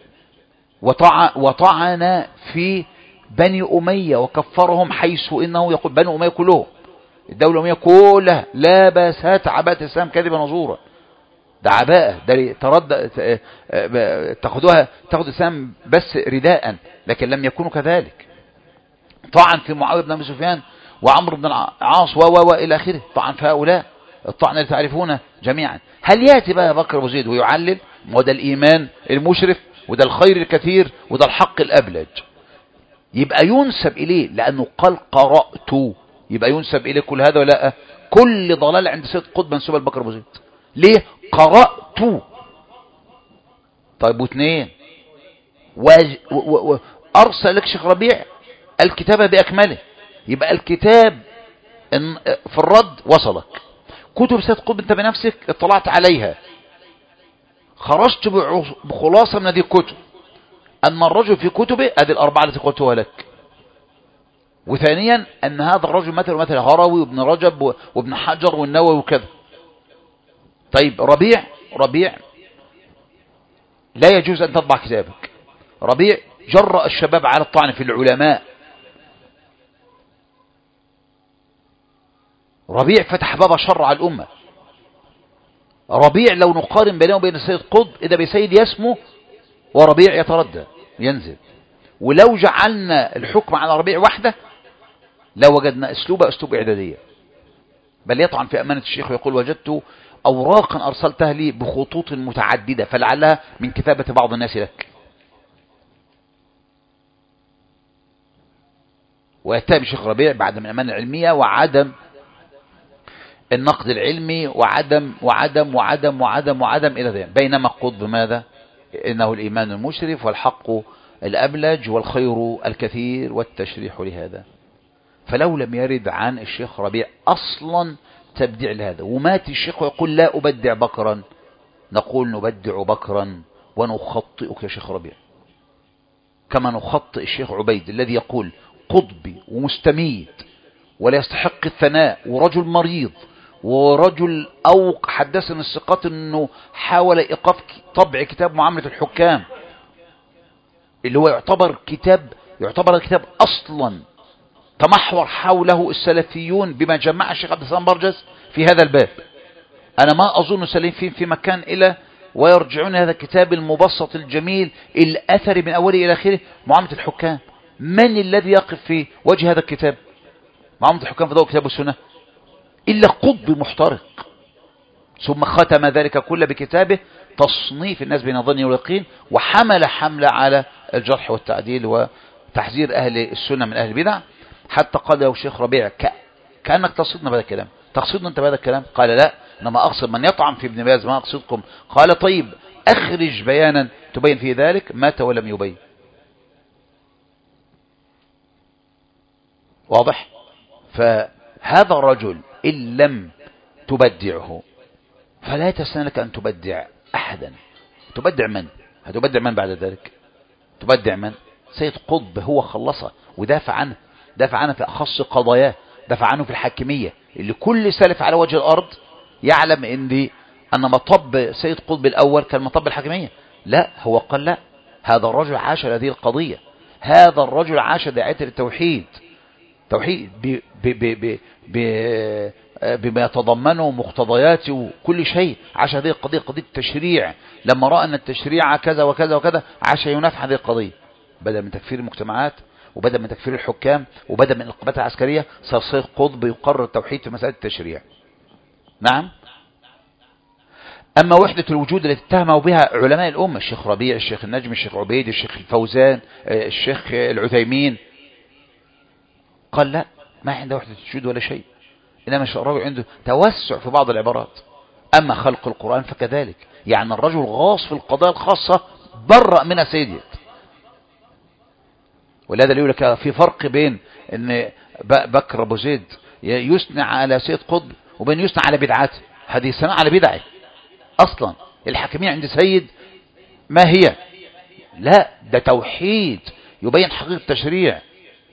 وطعن في بني أمية وكفرهم، حيث إنه يقول بني أمية كلهم الدولة الأموية كلها لابست عباءة الإسلام كذبا وزورا. ده عباءة، ده ترد تاخدوها تاخد الإسلام بس رداء، لكن لم يكونوا كذلك. طعن في معاوية بن أبي سفيان وعمرو بن العاص و و إلى آخره، طعن في هؤلاء الطعن اللي تعرفونه جميعا. هل يأتي بقى بكر أبو زيد ويعلل وده الإيمان المشرف وده الخير الكثير وده الحق الأبلج، يبقى ينسب إليه لأنه قال قرأت، يبقى ينسب إليه كل هذا ولا كل ضلال عند سيد قطب منسوب لبكر أبو زيد؟ ليه قرأت؟ طيب واثنين وأرسل لك شيخ ربيع الكتابة بأكمله، يبقى الكتاب في الرد وصلك. كتب سيد قطب انت بنفسك اطلعت عليها، خرجت بخلاصة من هذه الكتب أن الرجل في كتبه هذه الأربعة التي قلتها لك، وثانيا أن هذا الرجل مثل مثل هروي وابن رجب وابن حجر والنووي وكذا. طيب ربيع ربيع لا يجوز أن تطبع كتابك. ربيع جرأ الشباب على الطعن في العلماء. ربيع فتح باب شر على الأمة. ربيع لو نقارن بينه وبين السيد قطب إذا بسيد يسمو وربيع يتردى ينزل. ولو جعلنا الحكم على ربيع وحده لو وجدنا اسلوب اسلوب اعداديه، بل يطعن في امانه الشيخ ويقول وجدت اوراقا ارسلتها لي بخطوط متعدده فلعلها من كتابه بعض الناس لك. ويتهم الشيخ ربيع بعد من الامانه العلميه وعدم النقد العلمي وعدم وعدم وعدم وعدم وعدم الى ذلك، بينما قطب ماذا؟ انه الايمان المشرف والحق الأبلج والخير الكثير والتشريح لهذا. فلو لم يرد عن الشيخ ربيع أصلا تبديع لهذا، ومات الشيخ ويقول لا أبدع بكرا، نقول نبدع بكرا ونخطئك يا شيخ ربيع، كما نخطئ الشيخ عبيد الذي يقول قطبي ومستميت ولا يستحق الثناء ورجل مريض ورجل أو حدثنا الثقات أنه حاول إيقاف طبع كتاب معاملة الحكام اللي هو يعتبر كتاب يعتبر الكتاب أصلا تمحور حوله السلفيون بما جمع الشيخ عبد السلام برجس في هذا الباب. أنا ما أظن السلفيين في مكان إلى ويرجعون هذا الكتاب المبسط الجميل الأثري من أوله إلى آخره معاملة الحكام. من الذي يقف في وجه هذا الكتاب معاملة الحكام في ضوء كتاب السنة إلا قطب محترق؟ ثم ختم ذلك كله بكتابه تصنيف الناس بين الظن واليقين، وحمل حملة على الجرح والتعديل وتحذير أهل السنة من أهل البدع، حتى قال له الشيخ ربيع ك... كأنك تصدنا بهذا الكلام، تقصدنا أنت بهذا الكلام؟ قال لا، إنما أقصد من يطعن في ابن باز ما أقصدكم. قال طيب أخرج بيانا تبين في ذلك، مات ولم يبين. واضح؟ فهذا الرجل إن لم تبدعه فلا يتسنى لك أن تبدع أحدا. تبدع من؟ هتبدع من بعد ذلك؟ تبدع من؟ سيد قطب هو خلصه ودافع عنه، دافع عنه في أخص قضاياه، دافع عنه في الحاكمية اللي كل سلف على وجه الأرض يعلم أن دي أن مطب سيد قطب الأول كان مطب الحاكمية. لا، هو قال لا، هذا الرجل عاش هذه القضية، هذا الرجل عاش داعية التوحيد، توحيد ب ب ب ب بما يتضمنه مقتضياته وكل شيء. عاش هذه القضية، قضية التشريع، لما رأى أن التشريع كذا وكذا وكذا عاش ينافح هذه القضية. بدأ من تكفير المجتمعات، وبدأ من تكفير الحكام، وبدأ من الانقلابات العسكرية، صار سيد قطب يقرر التوحيد في مسألة التشريع. نعم. أما وحدة الوجود التي اتهموا بها علماء الأمة، الشيخ ربيع، الشيخ النجم، الشيخ عبيد، الشيخ الفوزان، الشيخ العثيمين، قال لا، ما عنده وحدة الوجود ولا شيء، إنما الرجل عنده توسع في بعض العبارات. أما خلق القرآن فكذلك، يعني الرجل غاص في القضايا الخاصة برأ منها سيديت. ولهذا يقول لك في فرق بين أن بكر أبو زيد يثنى على سيد قطب وبين يثنى على بدعاته. هذه ثناء على بدعه أصلا. الحاكمية عند سيد ما هي؟ لا، ده توحيد يبين حقيقة التشريع.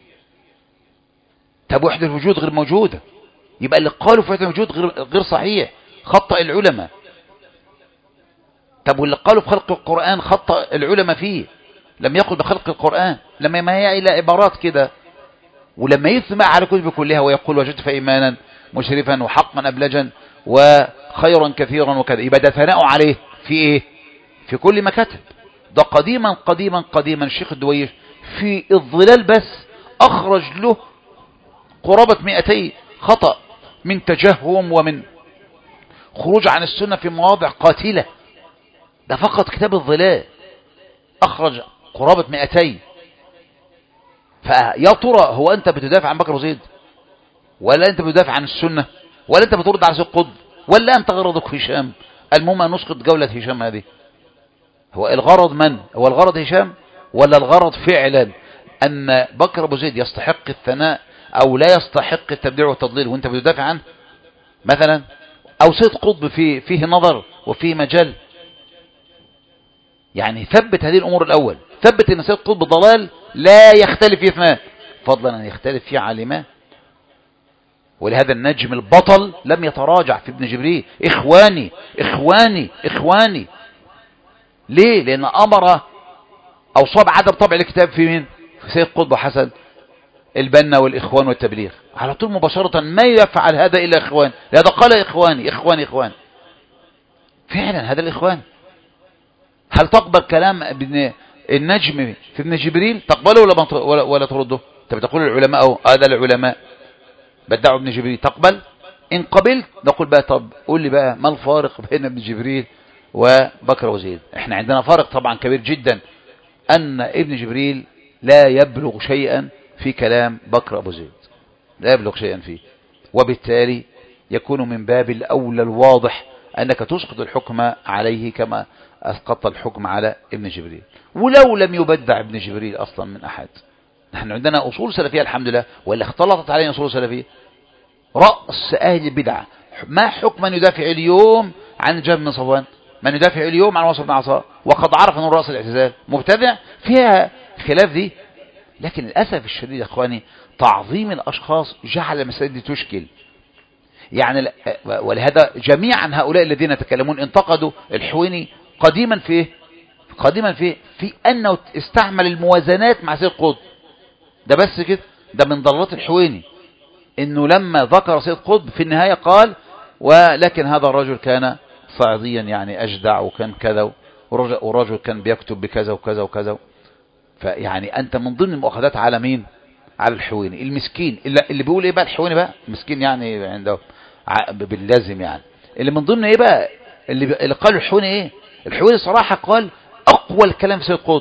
طب وحدة الوجود غير موجودة، يبقى اللي قالوا في وحدة الوجود غير, غير صحيح، خطأ العلماء. طب واللي قالوا في خلق القرآن خطأ العلماء فيه، لم يقل بخلق القرآن، لما ما هي إلى عبارات كده. ولما يثمع على كتب كلها ويقول وجدت فإيمانا مشرفا وحقا أبلجا وخيرا كثيرا وكذا، يبقى ده ثناء عليه في إيه؟ في كل ما كتب. ده قديما قديما قديما الشيخ الدويش في الظلال بس أخرج له قرابة مئتي خطأ من تجهم ومن خروج عن السنة في مواضع قاتلة. ده فقط كتاب الظلال أخرج قرابة مئتي. فيا ترى هو أنت بتدافع عن بكر وزيد، ولا أنت بتدافع عن السنة، ولا أنت بترد على سيد قطب، ولا أنت غرضك هشام؟ المهم أن نسقط جولة هشام هذه. هو الغرض من؟ هو الغرض هشام، ولا الغرض فعلا أن بكر أبو زيد يستحق الثناء أو لا يستحق التبديع والتضليل وأنت بتدافع عنه مثلا؟ أو سيد قطب فيه, فيه نظر وفيه مجال؟ يعني ثبت هذه الأمور الأول، ثبت أن سيد قطب ضلال لا يختلف فيه اثنان، فضلا أن يختلف فيه عالمان. ولهذا النجم البطل لم يتراجع في ابن جبريل، إخواني إخواني إخواني. ليه؟ لأن أمر أو صاب عدم طبع الكتاب في مين؟ في سيد قطب وحسن البنا والإخوان والتبليغ على طول مباشرة. ما يفعل هذا إلا إخوان، لهذا قال إخواني إخواني إخوان. فعلا هذا الإخوان. هل تقبل كلام ابن النجم في ابن جبريل؟ تقبله ولا ولا, ولا ترده؟ انت بتقول العلماء أو هذا العلماء بدعوا ابن جبريل، تقبل؟ إن قبلت نقول بقى طب قول لي بقى ما الفارق بين ابن جبريل وبكر وزيد؟ احنا عندنا فارق طبعا كبير جدا، أن ابن جبريل لا يبلغ شيئا في كلام بكر أبو زيد، لا يبلغ شيئا فيه، وبالتالي يكون من باب الأولى الواضح أنك تسقط الحكم عليه كما أسقط الحكم على ابن جبريل، ولو لم يبدع ابن جبريل أصلا من أحد. نحن عندنا أصول سلفية الحمد لله، وإلا اختلطت علينا أصول سلفية. رأس أهل البدعة ما حكم من يدافع اليوم عن جابر بن صفوان، من يدافع اليوم عن واصل بن عطاء وقد عرف أنه رأس الاعتزال مبتدع؟ فيها خلاف دي. لكن للأسف الشديد يا أخواني تعظيم الأشخاص جعل المسائل دي تشكل. يعني ولهذا جميعا هؤلاء الذين يتكلمون انتقدوا الحويني قديما في قديما في في أنه استعمل الموازنات مع سيد قطب. ده بس كده، ده من ضلالات الحويني انه لما ذكر سيد قطب في النهاية قال ولكن هذا الرجل كان صعيديا يعني أجدع وكان كذا، والرجل كان بيكتب بكذا وكذا وكذا. فيعني أنت من ضمن المؤاخذات على مين؟ على الحويني المسكين، اللي بيقول ايه بقى الحويني بقى مسكين يعني عنده باللازم، يعني اللي من ضمن ايه بقى اللي, اللي قال الحويني ايه؟ الحويني صراحة قال اقوى الكلام في سيد قطب،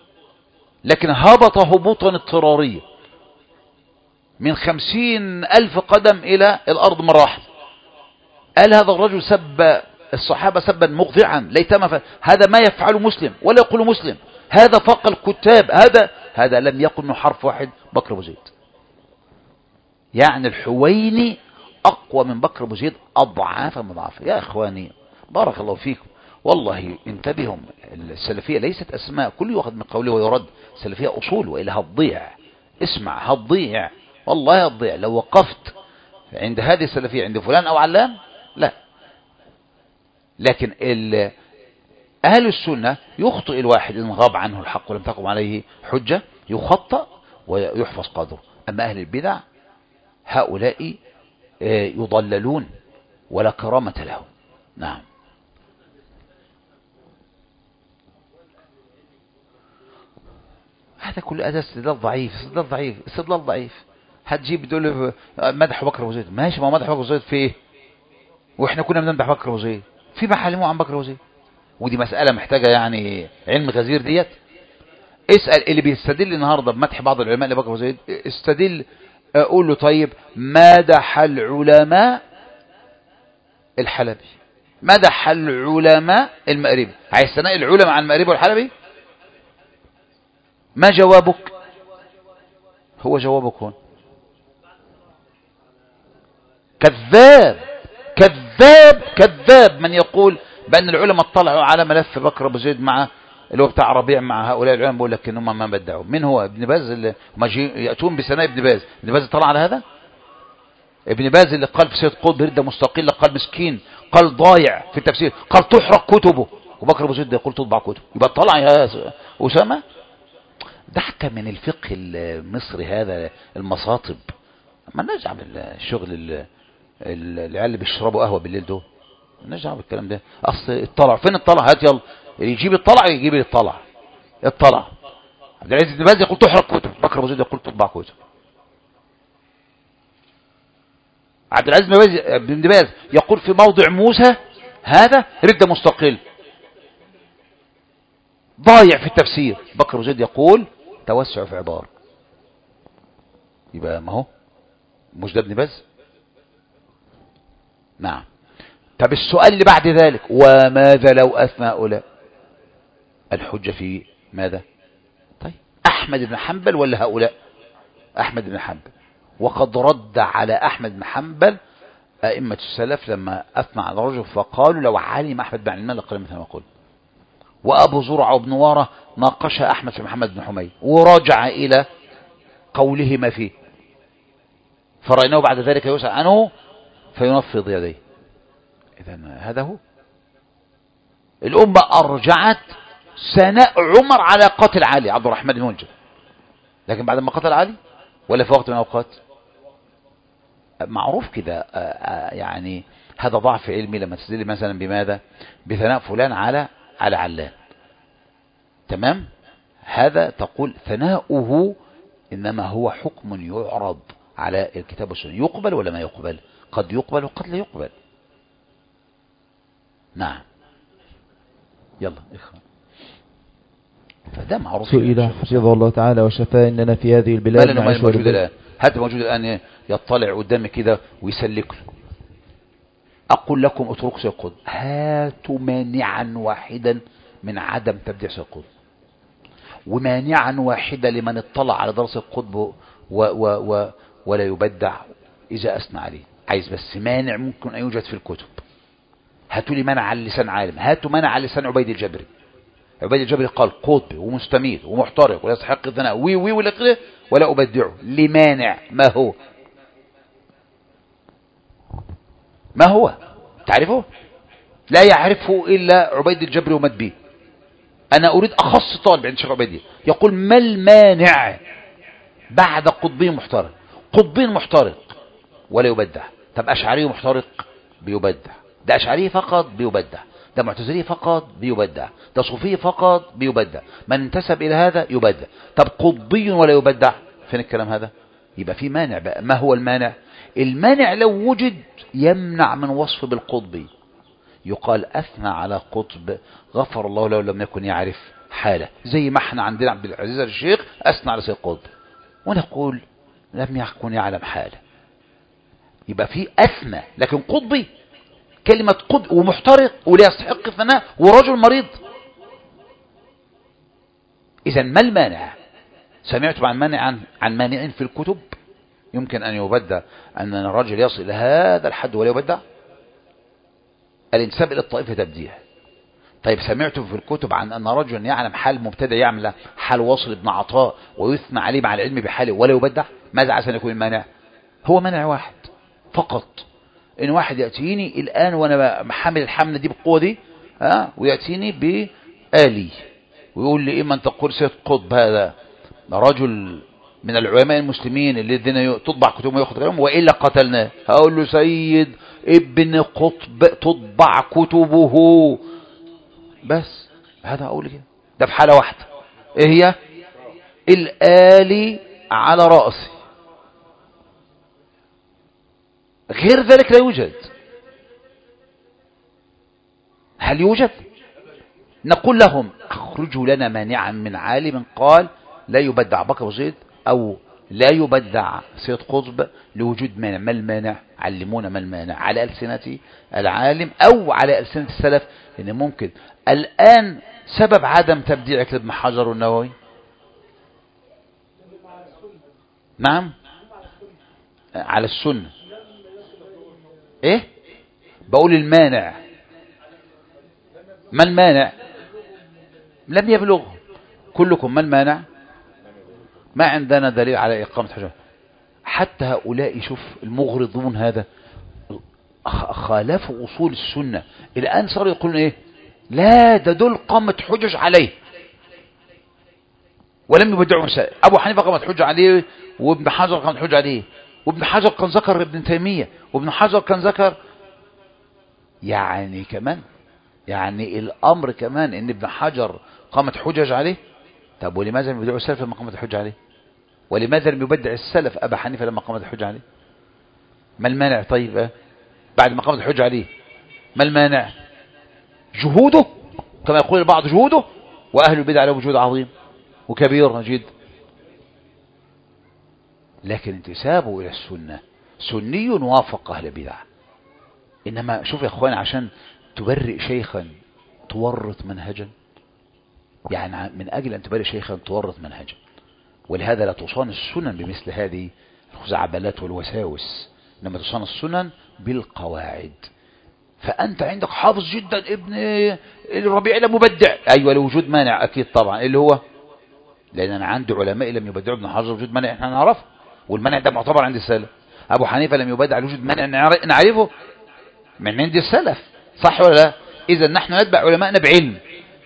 لكن هبط هبوطا اضطراريا من خمسين ألف قدم إلى الأرض مرة واحدة. قال هذا الرجل سب الصحابة سبا مغضعا ليتما ف... هذا ما يفعله مسلم ولا يقول مسلم، هذا فوق الكتاب، هذا هذا لم يقل من حرف واحد بكر أبو زيد. يعني الحويني أقوى من بكر أبو زيد أضعافا مضاعفة. يا إخواني بارك الله فيكم، والله انتبهوا، السلفية ليست أسماء كل يأخذ من قوله ويرد، السلفية أصول وإلا هتضيع. اسمع هتضيع والله هتضيع لو وقفت عند هذه السلفية عند فلان أو علان. لا لكن أهل السنة يخطئ الواحد إن غاب عنه الحق ولم تقم عليه حجة، يخطأ ويحفظ قدره. أما أهل البدع هؤلاء يضللون ولا كرامة لهم. نعم. هذا كل هذا استدلال ضعيف، استدلال ضعيف، استدلال ضعيف. هتجيب تقول مدح بكر أبو زيد، ماشي، ما مدح بكر أبو زيد في ايه؟ واحنا كنا بنمدح بكر أبو زيد في محلمه عن بكر أبو زيد، ودي مسألة محتاجة يعني علم غزير ديت. اسأل اللي بيستدل النهارده بمدح بعض العلماء لبكر أبو زيد، استدل اقول له طيب مدح العلماء الحلبي، مدح العلماء المأربي، عايز ثناء العلماء عن المأربي والحلبي؟ ما جوابك؟ هو جوابك هون كذاب كذاب كذاب من يقول بأن العلماء اطلعوا على ملف بكر أبو زيد مع اللي هو بتاع ربيع مع هؤلاء العلماء، بقول لك انهم ما بدعوا. من هو؟ ابن باز اللي يأتون بثناء ابن باز. ابن باز طلع على هذا؟ ابن باز اللي قال في سيد قطب ردة مستقلة، قال مسكين، قال ضايع في التفسير، قال تحرق كتبه، وبكر أبو زيد يقول تطبع كتب. يبقى طلع يا أسامة؟ ضحكة من الفقه المصري هذا، المصاطب. ما نرجع بالشغل العيال اللي بيشربوا قهوة بالليل دول، نرجع بالكلام ده. اصل الطلع فين؟ الطلع هات يلا، اللي يجيب الطلع يجيب الطلع. الطلع عبد العزيز بن باز يقول تحرق كتب، بكر أبو زيد يقول تطبع كتب. عبد العزيز بن باز يقول في موضع موسى هذا ردة مستقل، ضايع في التفسير. بكر أبو زيد يقول توسع في عبارة. يبقى ما هو مش ده ابن باز؟ نعم. طب السؤال اللي بعد ذلك، وماذا لو أثنى هؤلاء؟ الحجة في ماذا؟ طيب أحمد بن حنبل ولا هؤلاء؟ أحمد بن حنبل. وقد رد على أحمد بن حنبل أئمة السلف لما أثنى على رجل فقالوا لو علم أحمد بن علمان لقال مثل ما قلت. وأبو زرع وابن وارة ناقش أحمد في محمد بن حميد ورجع إلى قوله ما فيه، فرأيناه بعد ذلك يسأل عنه فينفض يديه. إذن هذا هو. الأمة أرجعت ثناء عمر على قتل علي عبد الرحمن بن منجم، لكن بعد ما قتل علي ولا في وقت من الأوقات؟ معروف كده. يعني هذا ضعف علمي لما تستدل مثلا بماذا؟ بثناء فلان على على علان. تمام. هذا تقول ثناؤه إنما هو حكم يعرض على الكتاب والسنة، يقبل ولا ما يقبل؟ قد يقبل وقد لا يقبل. نعم. يلا اخوان. فده معروف. سئل حفظه الله تعالى وشفاه إننا في هذه البلاد ما موجود الآن، هذا موجود الآن يطلع قدامي كده ويسلك له. أقول لكم اتركوا سيد قطب، هاتوا مانعا واحدا من عدم تبديع سيد قطب، ومانعا واحدا لمن اطلع على درس القطب و و و ولا يبدع إذا أثنى عليه. عايز بس مانع ممكن أن يوجد في الكتب. هاتوا لي مانع على لسان عالم، هاتوا مانع على لسان عبيد الجبري. عبيد الجبري قال قطب ومستميت ومحترق ويستحق الثناء وي وي ولا كده ولا أبدعه لمانع. ما هو؟ ما هو؟ تعرفه؟ لا يعرفه إلا عبيد الجبري ومد به. أنا أريد أخص طالب عند شيخ عبيدي يقول ما المانع بعد قطبي محترق؟ قطبي محترق ولا يبدع. طب أشعري محترق بيبدع، ده أشعري فقط بيبدع، ده معتزلي فقط بيبدع، ده صوفي فقط بيبدع، من انتسب إلى هذا يبدع. طب قطبي ولا يبدع؟ فين الكلام هذا؟ يبقى في مانع بقى. ما هو المانع؟ المانع لو وجد يمنع من وصف بالقطبي. يقال أثنى على قطب غفر الله له لم يكن يعرف حاله، زي ما احنا عندنا عبد العزيز الشيخ أثنى على سيد قطب ونقول لم يكن يعلم حاله. يبقى في أثنى، لكن قطبي كلمة قطب ومحترق ولا يستحق الثناء ورجل مريض. إذا ما المانع؟ سمعت عن مانع عن, عن مانع في الكتب يمكن أن يبدع أن الرجل يصل إلى هذا الحد ولا يبدع؟ الانتساب إلى الطائفة تبديع. طيب سمعت في الكتب عن أن رجل يعلم حال مبتدع يعمل حال واصل ابن عطاء ويثنى عليه مع العلم بحاله ولا يبدع؟ ماذا عسى أن يكون المانع؟ هو مانع واحد فقط، ان واحد يأتيني الآن وانا محمل الحملة دي بالقوة دي ها ويأتيني بآلي ويقول لي إما أن تقول سيد قطب هذا رجل من العلماء المسلمين الذين تطبع كتبهم ويأخذ كلامهم وإلا قتلناه. هقول له سيد ابن قطب تطبع كتبه بس. هذا أقول كده. ده في حالة واحدة إيه هي؟ الآلي على رأسي، غير ذلك لا يوجد. هل يوجد؟ نقول لهم اخرجوا لنا مانعا من عالم قال لا يبدع بكر وزيد أو لا يبدع سيد قطب لوجود مانع. ما المانع؟ علمونا ما المانع على ألسنة العالم أو على ألسنة السلف. إن ممكن الآن سبب عدم تبديعك لابن حجر والنووي نعم على السنة ايه بقول المانع. ما المانع؟ لم يبلغ كلكم. ما المانع؟ ما عندنا دليل على إقامة حجة. حتى هؤلاء شوف المغرضون هذا خالفوا أصول السنة. الآن صاروا يقولون ايه لا ده دول قامت حجج عليه ولم يبدعوا مسائل. أبو حنيفة قامت حجة عليه وابن حجر قامت حجة عليه وابن حجر كان ذكر ابن تيمية وابن حجر كان ذكر يعني كمان يعني الأمر كمان ان ابن حجر قامت حجج عليه. طب ولماذا لم يبدعوا السلف لما قامت الحجة عليه؟ ولماذا لم يبدع السلف أبا حنيفة لما قامت الحجة عليه؟ ما المانع؟ طيب اه بعد ما قامت الحجة عليه ما المانع؟ جهوده كما يقول البعض جهوده. وأهل البدع له جهود عظيم وكبير جدا. لكن انتسابه إلى السنة سني وافق أهل البدع. إنما شوف يا أخوان عشان تبرئ شيخا تورط منهجا يعني من أجل أن تبرئ شيخا تورط منهجا. ولهذا لا تصان السنن بمثل هذه الخزعبلات والوساوس. إنما تصان السنن بالقواعد. فأنت عندك حافظ جدا ابن الربيع لم يبدع أيوة لوجود مانع أكيد طبعا اللي هو لأن أنا عندي علماء لم يبدعوا ابن حجر وجود مانع احنا نعرفه والمانع ده معتبر عند السلف. أبو حنيفة لم يبدع لوجود مانع نعرفه من عند السلف صح ولا لا؟ إذا نحن نتبع علماءنا بعلم.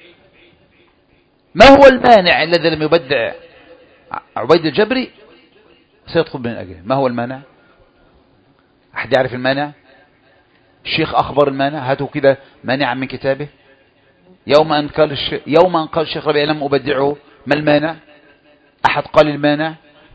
ما هو المانع الذي لم يبدع عبيد الجبري سيد قطب من أجله؟ ما هو المانع؟ أحد يعرف المانع؟ الشيخ أخبر المانع هاتوا كده مانعا من كتابه. يوم أن قال الشيخ يوم أن قال الشيخ ربيع لم أبدعه ما المانع؟ أحد قال المانع؟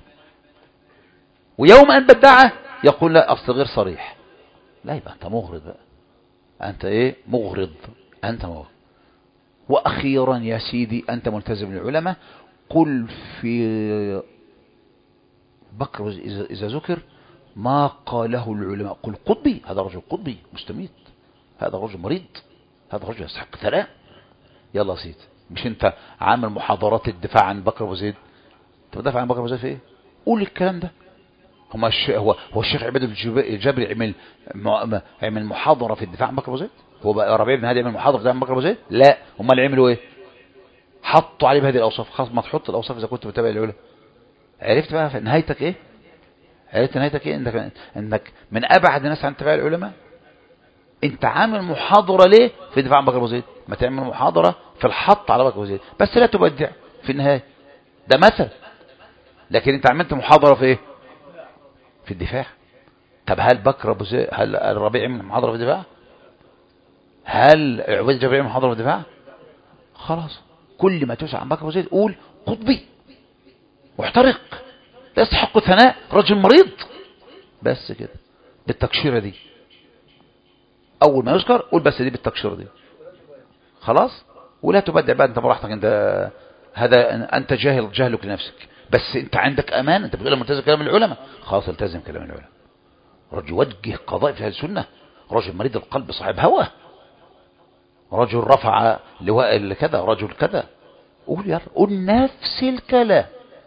ويوم أن بدعه يقول لا أصل غير صريح. لا يبقى أنت مغرض بقى. أنت إيه مغرض أنت مغرض. وأخيرا يا سيدي أنت ملتزم للعلماء قل في بكر إذا ذكر ما قاله العلماء. قل قطبي هذا رجل قطبي مستميت هذا رجل مريض هذا رجل يستحق ثناء. يلا يا سيدي مش انت عامل محاضرات الدفاع عن بكر وزيد انت بتدافع عن بكر وزيد في ايه؟ قول الكلام ده. هما الش... هو هو الشيخ عباد الجبري عمل م... عمل محاضرة في الدفاع عن بكر وزيد؟ هو بقى ربيع بن هادي عمل محاضرة في الدفاع عن بكر وزيد؟ لا. هما اللي عملوا ايه؟ حطوا عليه بهذه الاوصاف. خلاص ما تحط الاوصاف اذا كنت متابع العلماء. عرفت بقى في نهايتك ايه؟ عرفت نهايتك ايه؟ انك انك من ابعد الناس عن اتباع العلماء. انت عامل محاضرة ليه في الدفاع عن بكر وزيد؟ ما تعمل محاضرة في الحط على بكر وزيد بس لا تبدع في النهاية. ده مثل. لكن انت عملت محاضرة في ايه؟ في الدفاع. طب هل بكر ابو زيد هل الربيع عمل محاضرة في الدفاع؟ هل عبيد الجبري عمل محاضرة في الدفاع؟ خلاص كل ما تسعى عن بكر ابو زيد قول قطبي محترق يستحق ثناء رجل مريض بس كده بالتكشيرة دي. اول ما يذكر قول بس دي بالتكشيرة دي خلاص. ولا تبدع بقى انت براحتك. انت هذا انت جاهل جهلك لنفسك بس انت عندك امان. انت بتقول ملتزم كلام العلماء خلاص التزم كلام العلماء. رجل وجه قضاء في هذه السنة رجل مريض القلب صاحب هوى رجل رفع لواء كذا رجل كذا. قول يا قول نفس الكلام.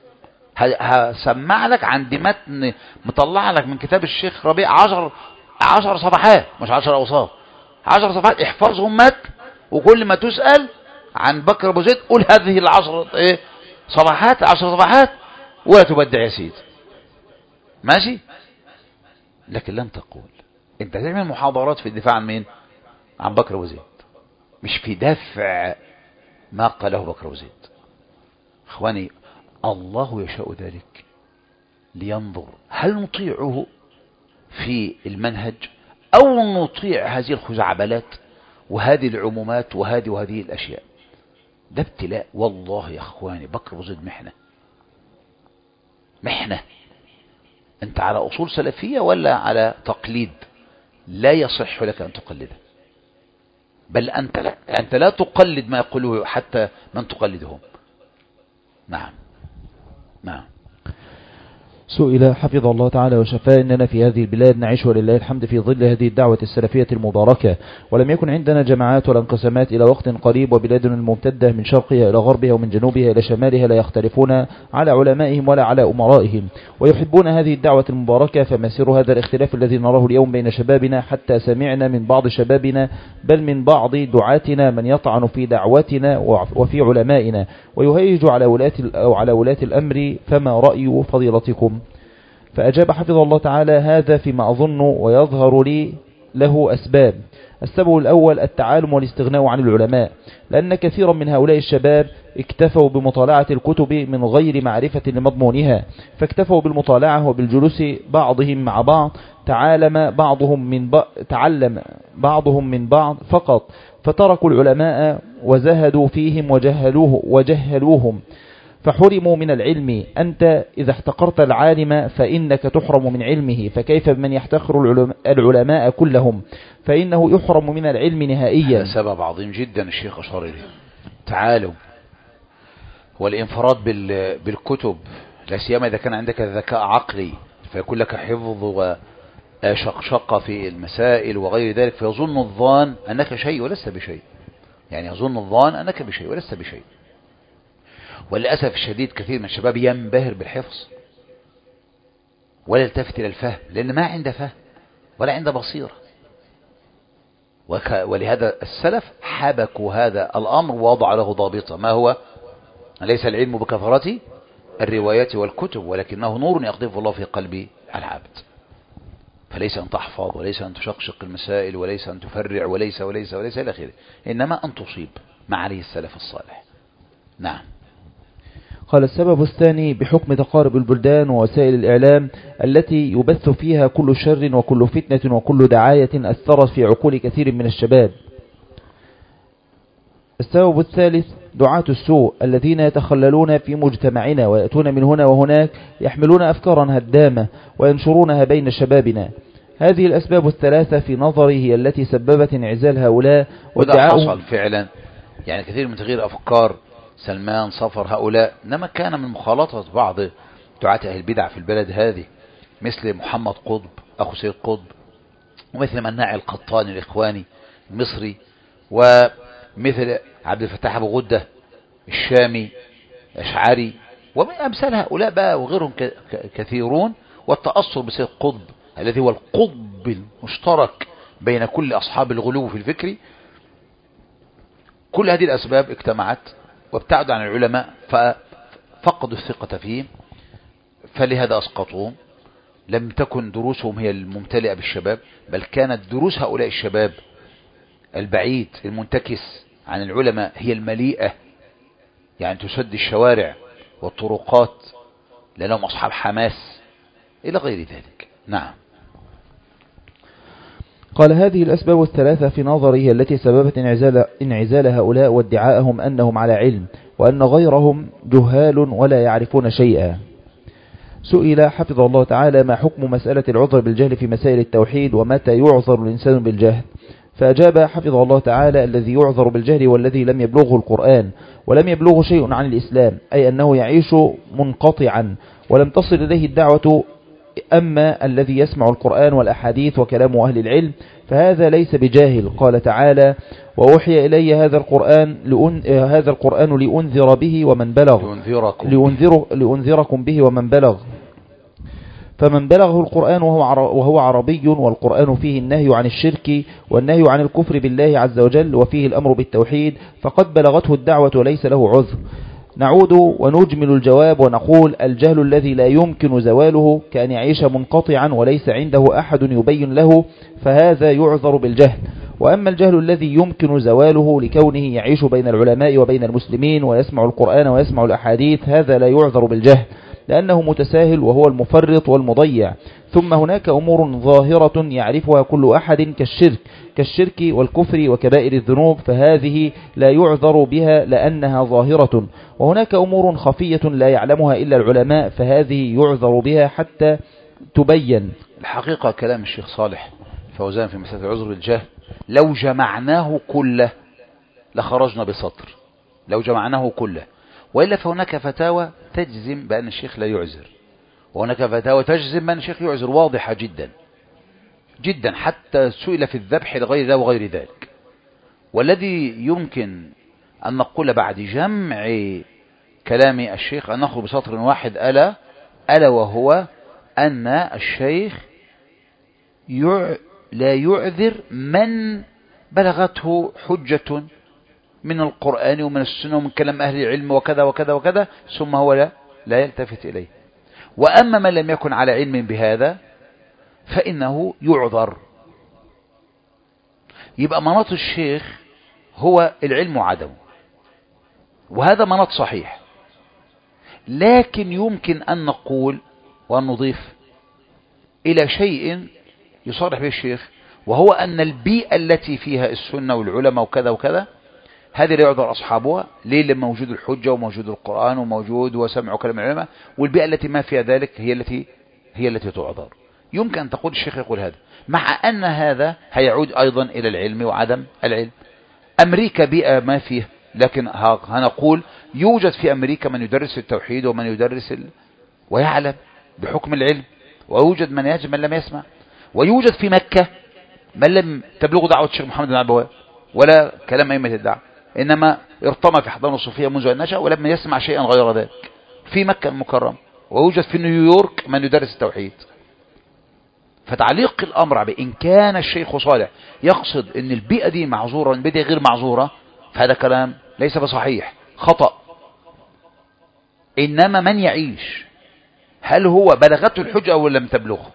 هسمع لك عندي متن مطلع لك من كتاب الشيخ ربيع عشر عشر صفحات مش عشر اوصاف عشر صفحات احفظهم متن. وكل ما تسأل عن بكر ابو زيد قول هذه العشر ايه صفحات عشر صفحات ولا تبدع يا سيدي ماشي. لكن لم تقول انت تعمل محاضرات في الدفاع عن مين؟ عن بكر وزيد، مش في دفع ما قاله بكر وزيد. اخواني الله يشاء ذلك لينظر هل نطيعه في المنهج او نطيع هذه الخزعبلات وهذه العمومات وهذه وهذه الاشياء. ده ابتلاء والله يا اخواني. بكر وزيد محنة محنة. انت على اصول سلفية ولا على تقليد؟ لا يصح لك ان تقلده، بل انت لا, أنت لا تقلد ما يقوله حتى من تقلدهم. نعم نعم. سئل حفظ الله تعالى وشفاه إننا في هذه البلاد نعيش ولله الحمد في ظل هذه الدعوة السلفية المباركة، ولم يكن عندنا جماعات ولا انقسامات إلى وقت قريب، وبلادنا الممتدة من شرقها إلى غربها ومن جنوبها إلى شمالها لا يختلفون على علمائهم ولا على أمرائهم، ويحبون هذه الدعوة المباركة. فمسير هذا الاختلاف الذي نراه اليوم بين شبابنا، حتى سمعنا من بعض شبابنا بل من بعض دعاتنا من يطعن في دعوتنا وفي علمائنا ويهيج على ولاة أو على ولاة الأمر، فما رأي فضيلتكم؟ فأجاب حفظه الله تعالى: هذا فيما أظن ويظهر لي له أسباب. السبب الأول التعالم والاستغناء عن العلماء، لأن كثيرا من هؤلاء الشباب اكتفوا بمطالعة الكتب من غير معرفة لمضمونها، فاكتفوا بالمطالعة وبالجلوس بعضهم مع بعض، تعالم بعضهم من بعض تعلم بعضهم من بعض فقط، فتركوا العلماء وزهدوا فيهم وجهلوه وجهلوهم فحرموا من العلم. أنت إذا احتقرت العالم فإنك تحرم من علمه، فكيف بمن يحتقر العلماء كلهم فإنه يحرم من العلم نهائيا. هذا سبب عظيم جدا الشيخ أشار إليه. تعالوا والانفراد بالكتب، لا سيما إذا كان عندك ذكاء عقلي فيكون لك حفظ وشقشقة في المسائل وغير ذلك، فيظن الظان أنك شيء ولست بشيء. يعني يظن الظان أنك بشيء ولست بشيء. وللأسف الشديد كثير من الشباب ينبهر بالحفظ ولا يلتفت إلى الفهم، لأن ما عنده فهم ولا عنده بصيرة. ولهذا السلف حبكوا هذا الأمر ووضع له ضابطة، ما هو؟ ليس العلم بكثرة الروايات والكتب، ولكنه نور يقذفه الله في قلب العبد. فليس أن تحفظ، وليس أن تشقشق المسائل، وليس أن تفرع، وليس وليس وليس إلى آخره، إنما أن تصيب ما عليه السلف الصالح. نعم. قال: السبب الثاني بحكم تقارب البلدان ووسائل الإعلام التي يبث فيها كل شر وكل فتنة وكل دعاية أثرت في عقول كثير من الشباب. السبب الثالث دعاة السوء الذين يتخللون في مجتمعنا ويأتون من هنا وهناك يحملون أفكارا هدامة وينشرونها بين شبابنا. هذه الأسباب الثلاثة في نظري هي التي سببت انعزال هؤلاء وادعاؤهم. وده حصل فعلا، يعني كثير من تغيير أفكار سلمان صفر هؤلاء إنما كان من مخالطة بعض دعاة أهل البدع في البلد هذه، مثل محمد قطب أخو سيد قطب، ومثل مناع القطاني الإخواني المصري، ومثل عبد الفتاح أبو غدة الشامي أشعري، ومن أمثال هؤلاء بقى وغيرهم كثيرون. والتأثر بسيد قطب الذي هو القطب المشترك بين كل أصحاب الغلو في الفكر. كل هذه الأسباب اجتمعت وابتعدوا عن العلماء ففقدوا الثقة فيهم، فلهذا أسقطوهم. لم تكن دروسهم هي الممتلئة بالشباب، بل كانت دروس هؤلاء الشباب البعيد المنتكس عن العلماء هي المليئة، يعني تسد الشوارع والطرقات لأنهم أصحاب حماس إلى غير ذلك. نعم. قال: هذه الأسباب الثلاثة في نظري هي التي سببت انعزال, انعزال هؤلاء وادعاءهم أنهم على علم وأن غيرهم جهال ولا يعرفون شيئا. سئل حفظه الله تعالى: ما حكم مسألة العذر بالجهل في مسائل التوحيد، ومتى يعذر الإنسان بالجهل؟ فأجاب حفظه الله تعالى: الذي يعذر بالجهل والذي لم يبلغه القرآن ولم يبلغه شيء عن الإسلام، أي أنه يعيش منقطعا ولم تصل إليه الدعوة. أما الذي يسمع القرآن والأحاديث وكلام أهل العلم فهذا ليس بجاهل. قال تعالى: وأوحي إلي هذا القرآن لأن... هذا القرآن لأنذر به ومن بلغ لأنذركم, لأنذر... لأنذركم به ومن بلغ. فمن بلغه القرآن وهو, عر... وهو عربي، والقرآن فيه النهي عن الشرك والنهي عن الكفر بالله عز وجل، وفيه الأمر بالتوحيد، فقد بلغته الدعوة وليس له عذر. نعود ونجمل الجواب ونقول: الجهل الذي لا يمكن زواله كأن يعيش منقطعا وليس عنده أحد يبين له، فهذا يعذر بالجهل. وأما الجهل الذي يمكن زواله لكونه يعيش بين العلماء وبين المسلمين ويسمع القرآن ويسمع الأحاديث، هذا لا يعذر بالجهل لأنه متساهل وهو المفرط والمضيع. ثم هناك أمور ظاهرة يعرفها كل أحد كالشرك كالشرك والكفر وكبائر الذنوب، فهذه لا يعذر بها لأنها ظاهرة. وهناك أمور خفية لا يعلمها إلا العلماء، فهذه يعذر بها حتى تبين. الحقيقة كلام الشيخ صالح فوزان في مسألة العذر بالجهل لو جمعناه كله لخرجنا بسطر، لو جمعناه كله، وإلا فهناك فتاوى تجزم بأن الشيخ لا يعذر، وهناك فتاوى تجزم بأن الشيخ يعذر واضحة جدا جدا، حتى سئل في الذبح لغير ذا وغير ذلك. والذي يمكن أن نقول بعد جمع كلام الشيخ أن نخرج بسطر واحد، ألا ألا وهو أن الشيخ يع... لا يعذر من بلغته حجة من القرآن ومن السنة ومن كلام أهل العلم وكذا وكذا وكذا، ثم هو لا, لا يلتفت إليه. وأما من لم يكن على علم بهذا فإنه يعذر. يبقى مناط الشيخ هو العلم وعدمه، وهذا مناط صحيح، لكن يمكن أن نقول وأن نضيف إلى شيء يصرح به الشيخ، وهو أن البيئة التي فيها السنة والعلماء وكذا وكذا هذه لا يعذر أصحابها. ليه؟ لما موجود الحجة وموجود القرآن وموجود وسمع كلام العلماء، والبيئة التي ما فيها ذلك هي التي هي التي تعذر. يمكن أن تقول الشيخ يقول هذا، مع أن هذا هيعود أيضا إلى العلم وعدم العلم. أمريكا بيئة ما فيها، لكن هنقول يوجد في أمريكا من يدرس التوحيد ومن يدرس ال... ويعلم بحكم العلم، ويوجد من يجب من لم يسمع، ويوجد في مكة من لم تبلغ دعوة الشيخ محمد بن عبد الوهاب ولا كلام أئمة الدعوة، إنما ارتمى في حضانة الصوفية منذ أن نشأ ولم يسمع شيئا غير ذلك في مكة المكرمة. ويوجد في نيويورك من يدرس التوحيد. فتعليق الأمر على إن كان الشيخ صالح يقصد أن البيئة دي معذورة والبيئة غير معذورة، فهذا كلام ليس بصحيح، خطأ. إنما من يعيش هل هو بلغته الحجة أو لم تبلغه؟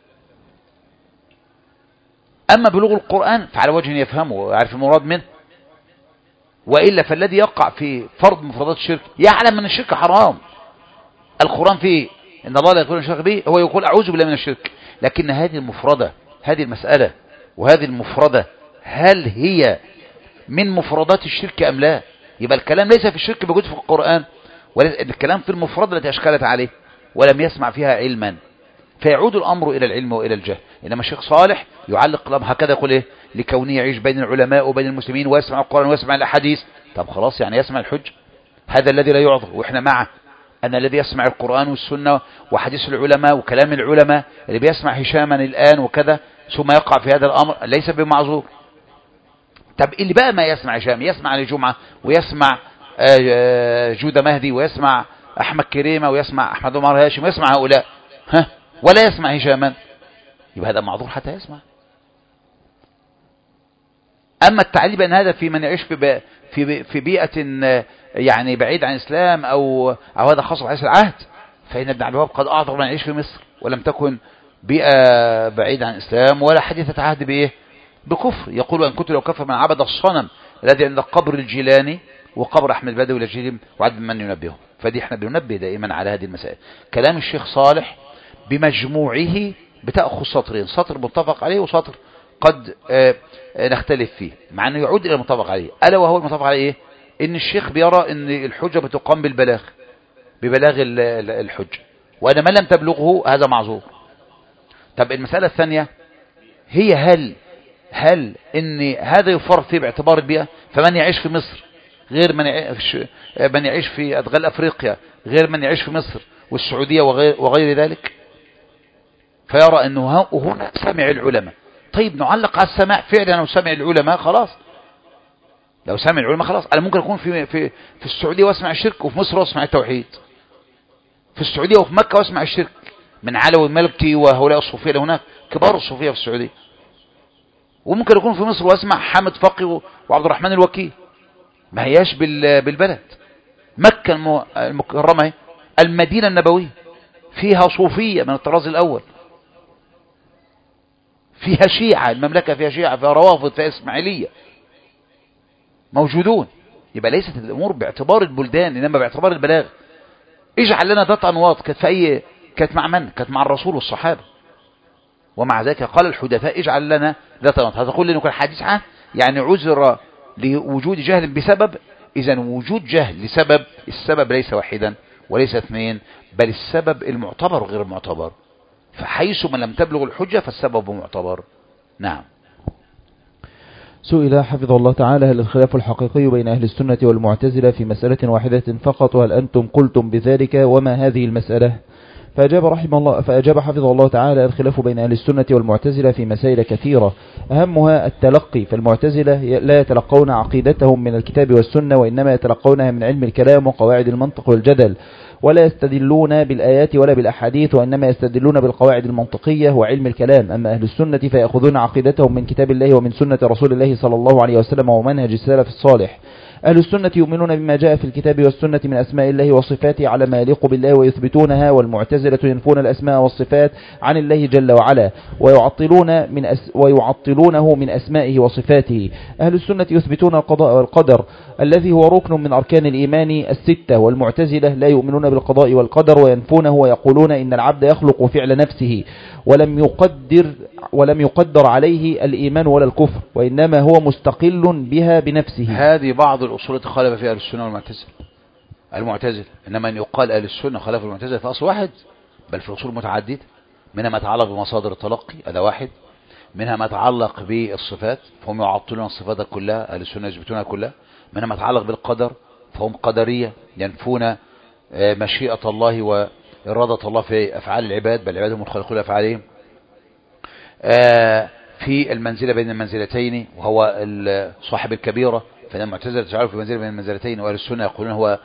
أما بلوغ القرآن فعلى وجه يفهمه ويعرف المراد منه، وإلا فالذي يقع في فرض مفردات الشرك يعلم أن الشرك حرام. القرآن فيه إن الله لا يكون الشرك به، هو يقول أعوذ بالله من الشرك، لكن هذه المفردة، هذه المسألة وهذه المفردة هل هي من مفردات الشرك أم لا؟ يبقى الكلام ليس في الشرك موجود في القرآن، والكلام في المفردة التي أشكلت عليه ولم يسمع فيها علما، فيعود الأمر إلى العلم وإلى الجهل. إنما الشيخ صالح يعلق الأمر هكذا، يقول إيه؟ لكونه يعيش بين العلماء وبين المسلمين ويسمع القرآن ويسمع الأحاديث. طب خلاص، يعني يسمع الحج، هذا الذي لا يعذر. وإحنا معه أن الذي يسمع القرآن والسنة وحديث العلماء وكلام العلماء اللي بيسمع هشاما الآن وكذا ثم يقع في هذا الأمر ليس بمعذور. طب اللي بقى ما يسمع هشام، يسمع الجمعة ويسمع جودة مهدي ويسمع أحمد كريمة ويسمع أحمد عمر هاشم ويسمع هؤلاء، ها، ولا يسمع هشاما، يبقى هذا معذور حتى يسمع. أما التعليل بأن هذا في من يعيش في في في بيئة يعني بعيد عن الإسلام أو أو هذا خاص بحديث العهد، فإن ابن عبد الوهاب قد أعذر من يعيش في مصر ولم تكن بيئة بعيدة عن الإسلام ولا حديثة عهد بإيه؟ بكفر. يقول أن كنت لو كفر من عبد الصنم الذي عند قبر الجيلاني وقبر أحمد بدوي والجيلي وعد من ينبهه. فدي احنا بننبه دائما على هذه المسائل. كلام الشيخ صالح بمجموعه بتأخذ سطرين، سطر متفق عليه وسطر قد اه نختلف فيه، مع أنه يعود إلى المتفق عليه. ألا وهو المتفق عليه إيه؟ إن الشيخ بيرى إن الحجة بتقام بالبلاغ، ببلاغ الحجة، وأن من لم تبلغه هذا معذور. طب المسألة الثانية هي هل هل إن هذا يفرض فيه باعتبار البيئة؟ فمن يعيش في مصر غير من يعيش, من يعيش في أدغال أفريقيا غير من يعيش في مصر والسعودية وغير, وغير ذلك، فيرى أنه هنا سمع العلماء. طيب نعلق على السماع فعلا، لو سمع العلماء خلاص، لو سمع العلماء خلاص. أنا ممكن أكون في في في السعودية واسمع الشرك، وفي مصر واسمع التوحيد، في السعودية وفي مكة واسمع الشرك من علوي الملكي وهؤلاء الصوفية اللي هناك كبار الصوفية في السعودية، وممكن أكون في مصر واسمع حامد فقي وعبد الرحمن الوكيل، ما هياش بالبلد. مكة المكرمة المدينة النبوية فيها صوفية من الطراز الأول، فيها شيعة، المملكة فيها شيعة، فيها روافض، فيها إسماعيلية موجودون. يبقى ليست الأمور باعتبار البلدان إنما باعتبار البلاغ. اجعل لنا ذات أنواط كانت في أي كانت مع من؟ كانت مع الرسول والصحابة، ومع ذلك قال الحدثاء اجعل لنا ذات أنواط. هتقول لي إنه كان حديث عنه يعني عذر لوجود جهل بسبب. إذا وجود جهل لسبب، السبب ليس واحدا وليس اثنين، بل السبب المعتبر غير المعتبر، فحيث من لم تبلغ الحجة فالسبب معتبر. نعم. سئل حفظه الله تعالى: هل الخلاف الحقيقي بين أهل السنة والمعتزلة في مسألة واحدة فقط، وهل أنتم قلتم بذلك، وما هذه المسألة؟ فأجاب رحمه الله فأجاب حفظه الله تعالى: الخلاف بين أهل السنة والمعتزلة في مسائل كثيرة، أهمها التلقي، فالمعتزلة لا يتلقون عقيدتهم من الكتاب والسنة، وإنما يتلقونها من علم الكلام وقواعد المنطق والجدل، ولا يستدلون بالآيات ولا بالأحاديث، وإنما يستدلون بالقواعد المنطقية وعلم الكلام. أما أهل السنة فيأخذون عقيدتهم من كتاب الله ومن سنة رسول الله صلى الله عليه وسلم ومنهج السلف الصالح. أهل السنة يؤمنون بما جاء في الكتاب والسنة من أسماء الله وصفاته على ما يليق بالله ويثبتونها، والمعتزلة ينفون الأسماء والصفات عن الله جل وعلا ويعطلون من أس ويعطلونه من أسمائه وصفاته. أهل السنة يثبتون القضاء والقدر الذي هو ركن من أركان الإيمان الستة، والمعتزلة لا يؤمنون بالقضاء والقدر وينفونه ويقولون إن العبد يخلق فعل نفسه ولم يقدر ولم يقدر عليه الإيمان ولا الكفر، وإنما هو مستقل بها بنفسه. هذه بعض الأصول التي خالف فيها أهل السنة والمعتزلة. المعتزلة إنما أن يقال أهل السنة خلاف المعتزلة في أصل واحد، بل في أصول متعددة، منها ما يتعلق بمصادر التلقي هذا واحد، منها ما يتعلق بالصفات فهم يعطلون الصفات كلها، أهل السنة يثبتونها كلها، منها ما يتعلق بالقدر فهم قدرية ينفون مشيئة الله وإرادة الله في أفعال العباد، بل العباد هم الخالقون لأفعالهم. في المنزلة بين المنزلتين وهو صاحب الكبيرة، فإن المعتزلة تجعله في منزلة بين المنزلتين، وأهل السنة يقولون هو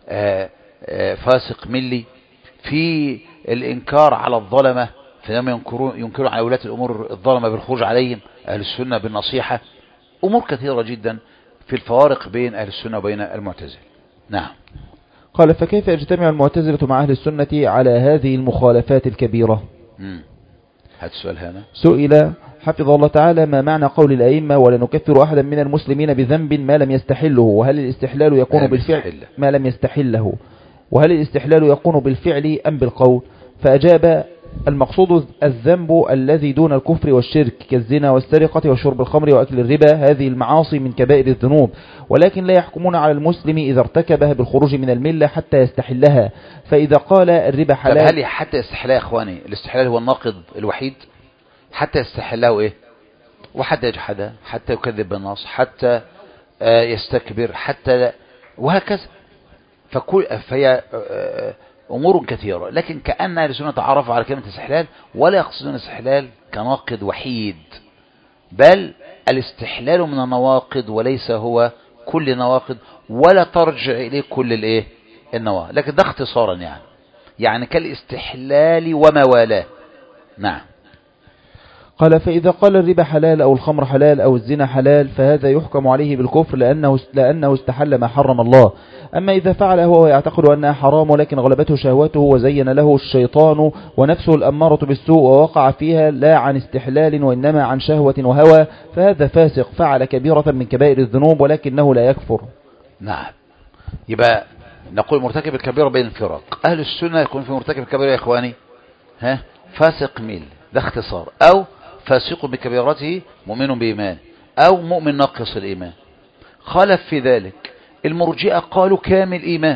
فاسق ملي. في الإنكار على الظلمة فإنهم ينكرون ينكرون على ولاة الأمور الظلمة بالخروج عليهم، أهل السنة بالنصيحة. أمور كثيرة جدا في الفوارق بين أهل السنة وبين المعتزلة. نعم. قال: فكيف يجتمع المعتزلة مع أهل السنة على هذه المخالفات الكبيرة؟ امم هذا السؤال هنا سئل حفظه الله تعالى: ما معنى قول الأئمة ولا نكفر أحدا من المسلمين بذنب ما لم يستحله، وهل الاستحلال يكون بالفعل ما لم يستحله، وهل الاستحلال يكون بالفعل أم بالقول؟ فأجاب: المقصود الذنب الذي دون الكفر والشرك كالزنا والسرقة وشرب الخمر وأكل الربا، هذه المعاصي من كبائر الذنوب، ولكن لا يحكمون على المسلم إذا ارتكبها بالخروج من الملة حتى يستحلها. فإذا قال الربا حلال، طب هل حتى يستحلها يا إخواني؟ الاستحلال هو الناقض الوحيد، حتى يستحلها إيه؟ وحتى يجحدها، حتى يكذب بالنص، حتى يستكبر، حتى وهكذا. فكل فهي أمور كثيرة، لكن كأن أهل السنة تعرفوا على كلمة الاستحلال ولا يقصدون الاستحلال كناقض وحيد، بل الاستحلال من النواقض وليس هو كل نواقض، ولا ترجع إليه كل الايه النواقض، لكن ده اختصارا يعني يعني كالاستحلال وما والاه. نعم. قال: فإذا قال الربا حلال أو الخمر حلال أو الزنا حلال فهذا يحكم عليه بالكفر لأنه, لأنه استحل ما حرم الله. أما إذا فعل هو ويعتقد أنها حرام ولكن غلبته شهوته وزين له الشيطان ونفسه الأمارة بالسوء ووقع فيها لا عن استحلال وإنما عن شهوة وهوى، فهذا فاسق فعل كبيرة من كبائر الذنوب ولكنه لا يكفر. نعم. يبقى نقول مرتكب الكبيرة بين الفرق. أهل السنة يكون في مرتكب الكبيرة يا إخواني ها فاسق ميل، ده اختصار، أو فاسق بكبيرته مؤمن بإيمان، أو مؤمن ناقص الإيمان. خالف في ذلك المرجئة، قالوا كامل إيمان.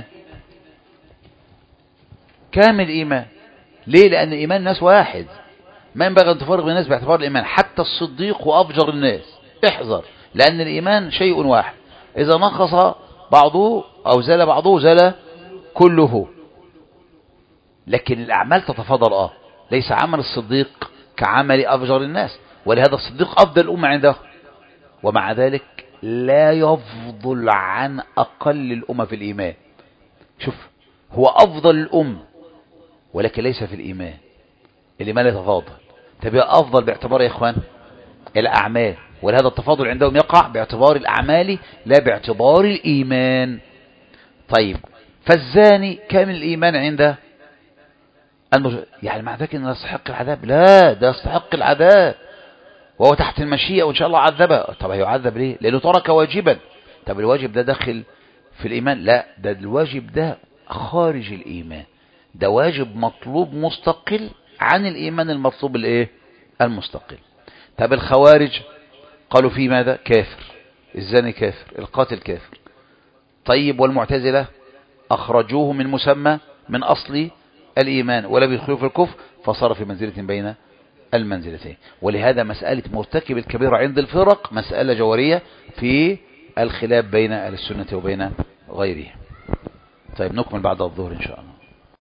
كامل إيمان ليه؟ لأن إيمان الناس واحد، ما ينبغي أن تفرق بين الناس باعتبار الإيمان، حتى الصديق وأفجر الناس احذر، لأن الإيمان شيء واحد، إذا نقص بعضه أو زال بعضه زال كله. لكن الأعمال تتفاضل، آه ليس عمل الصديق كعمل أفجر الناس، ولهذا الصديق أفضل الأمة عنده، ومع ذلك لا يفضل عن أقل الأمة في الإيمان. شوف، هو أفضل الأمة ولكن ليس في الإيمان، الإيمان يتفاضل. تبقى أفضل باعتبار يا إخوان الأعمال، ولهذا التفاضل عندهم يقع باعتبار الأعمال لا باعتبار الإيمان. طيب فالزاني كامل الإيمان عنده المج... يعني مع ذلك أنه يستحق العذاب؟ لا، ده يستحق العذاب وهو تحت المشيئة وإن شاء الله عذبه. طب هيعذب ليه؟ لأنه ترك واجبا. طب الواجب ده داخل في الإيمان؟ لا، ده الواجب ده خارج الإيمان، ده واجب مطلوب مستقل عن الإيمان المطلوب الايه المستقل. طب الخوارج قالوا في ماذا؟ كافر، الزاني كافر، القاتل كافر. طيب والمعتزلة أخرجوه من مسمى من أصل الإيمان ولم يدخلوا في الكفر، فصار في منزلة بين المنزلتين. ولهذا مسألة مرتكب الكبيرة عند الفرق مسألة جوهرية في الخلاف بين أهل السنة وبين غيرهم. طيب نكمل بعد الظهر إن شاء الله.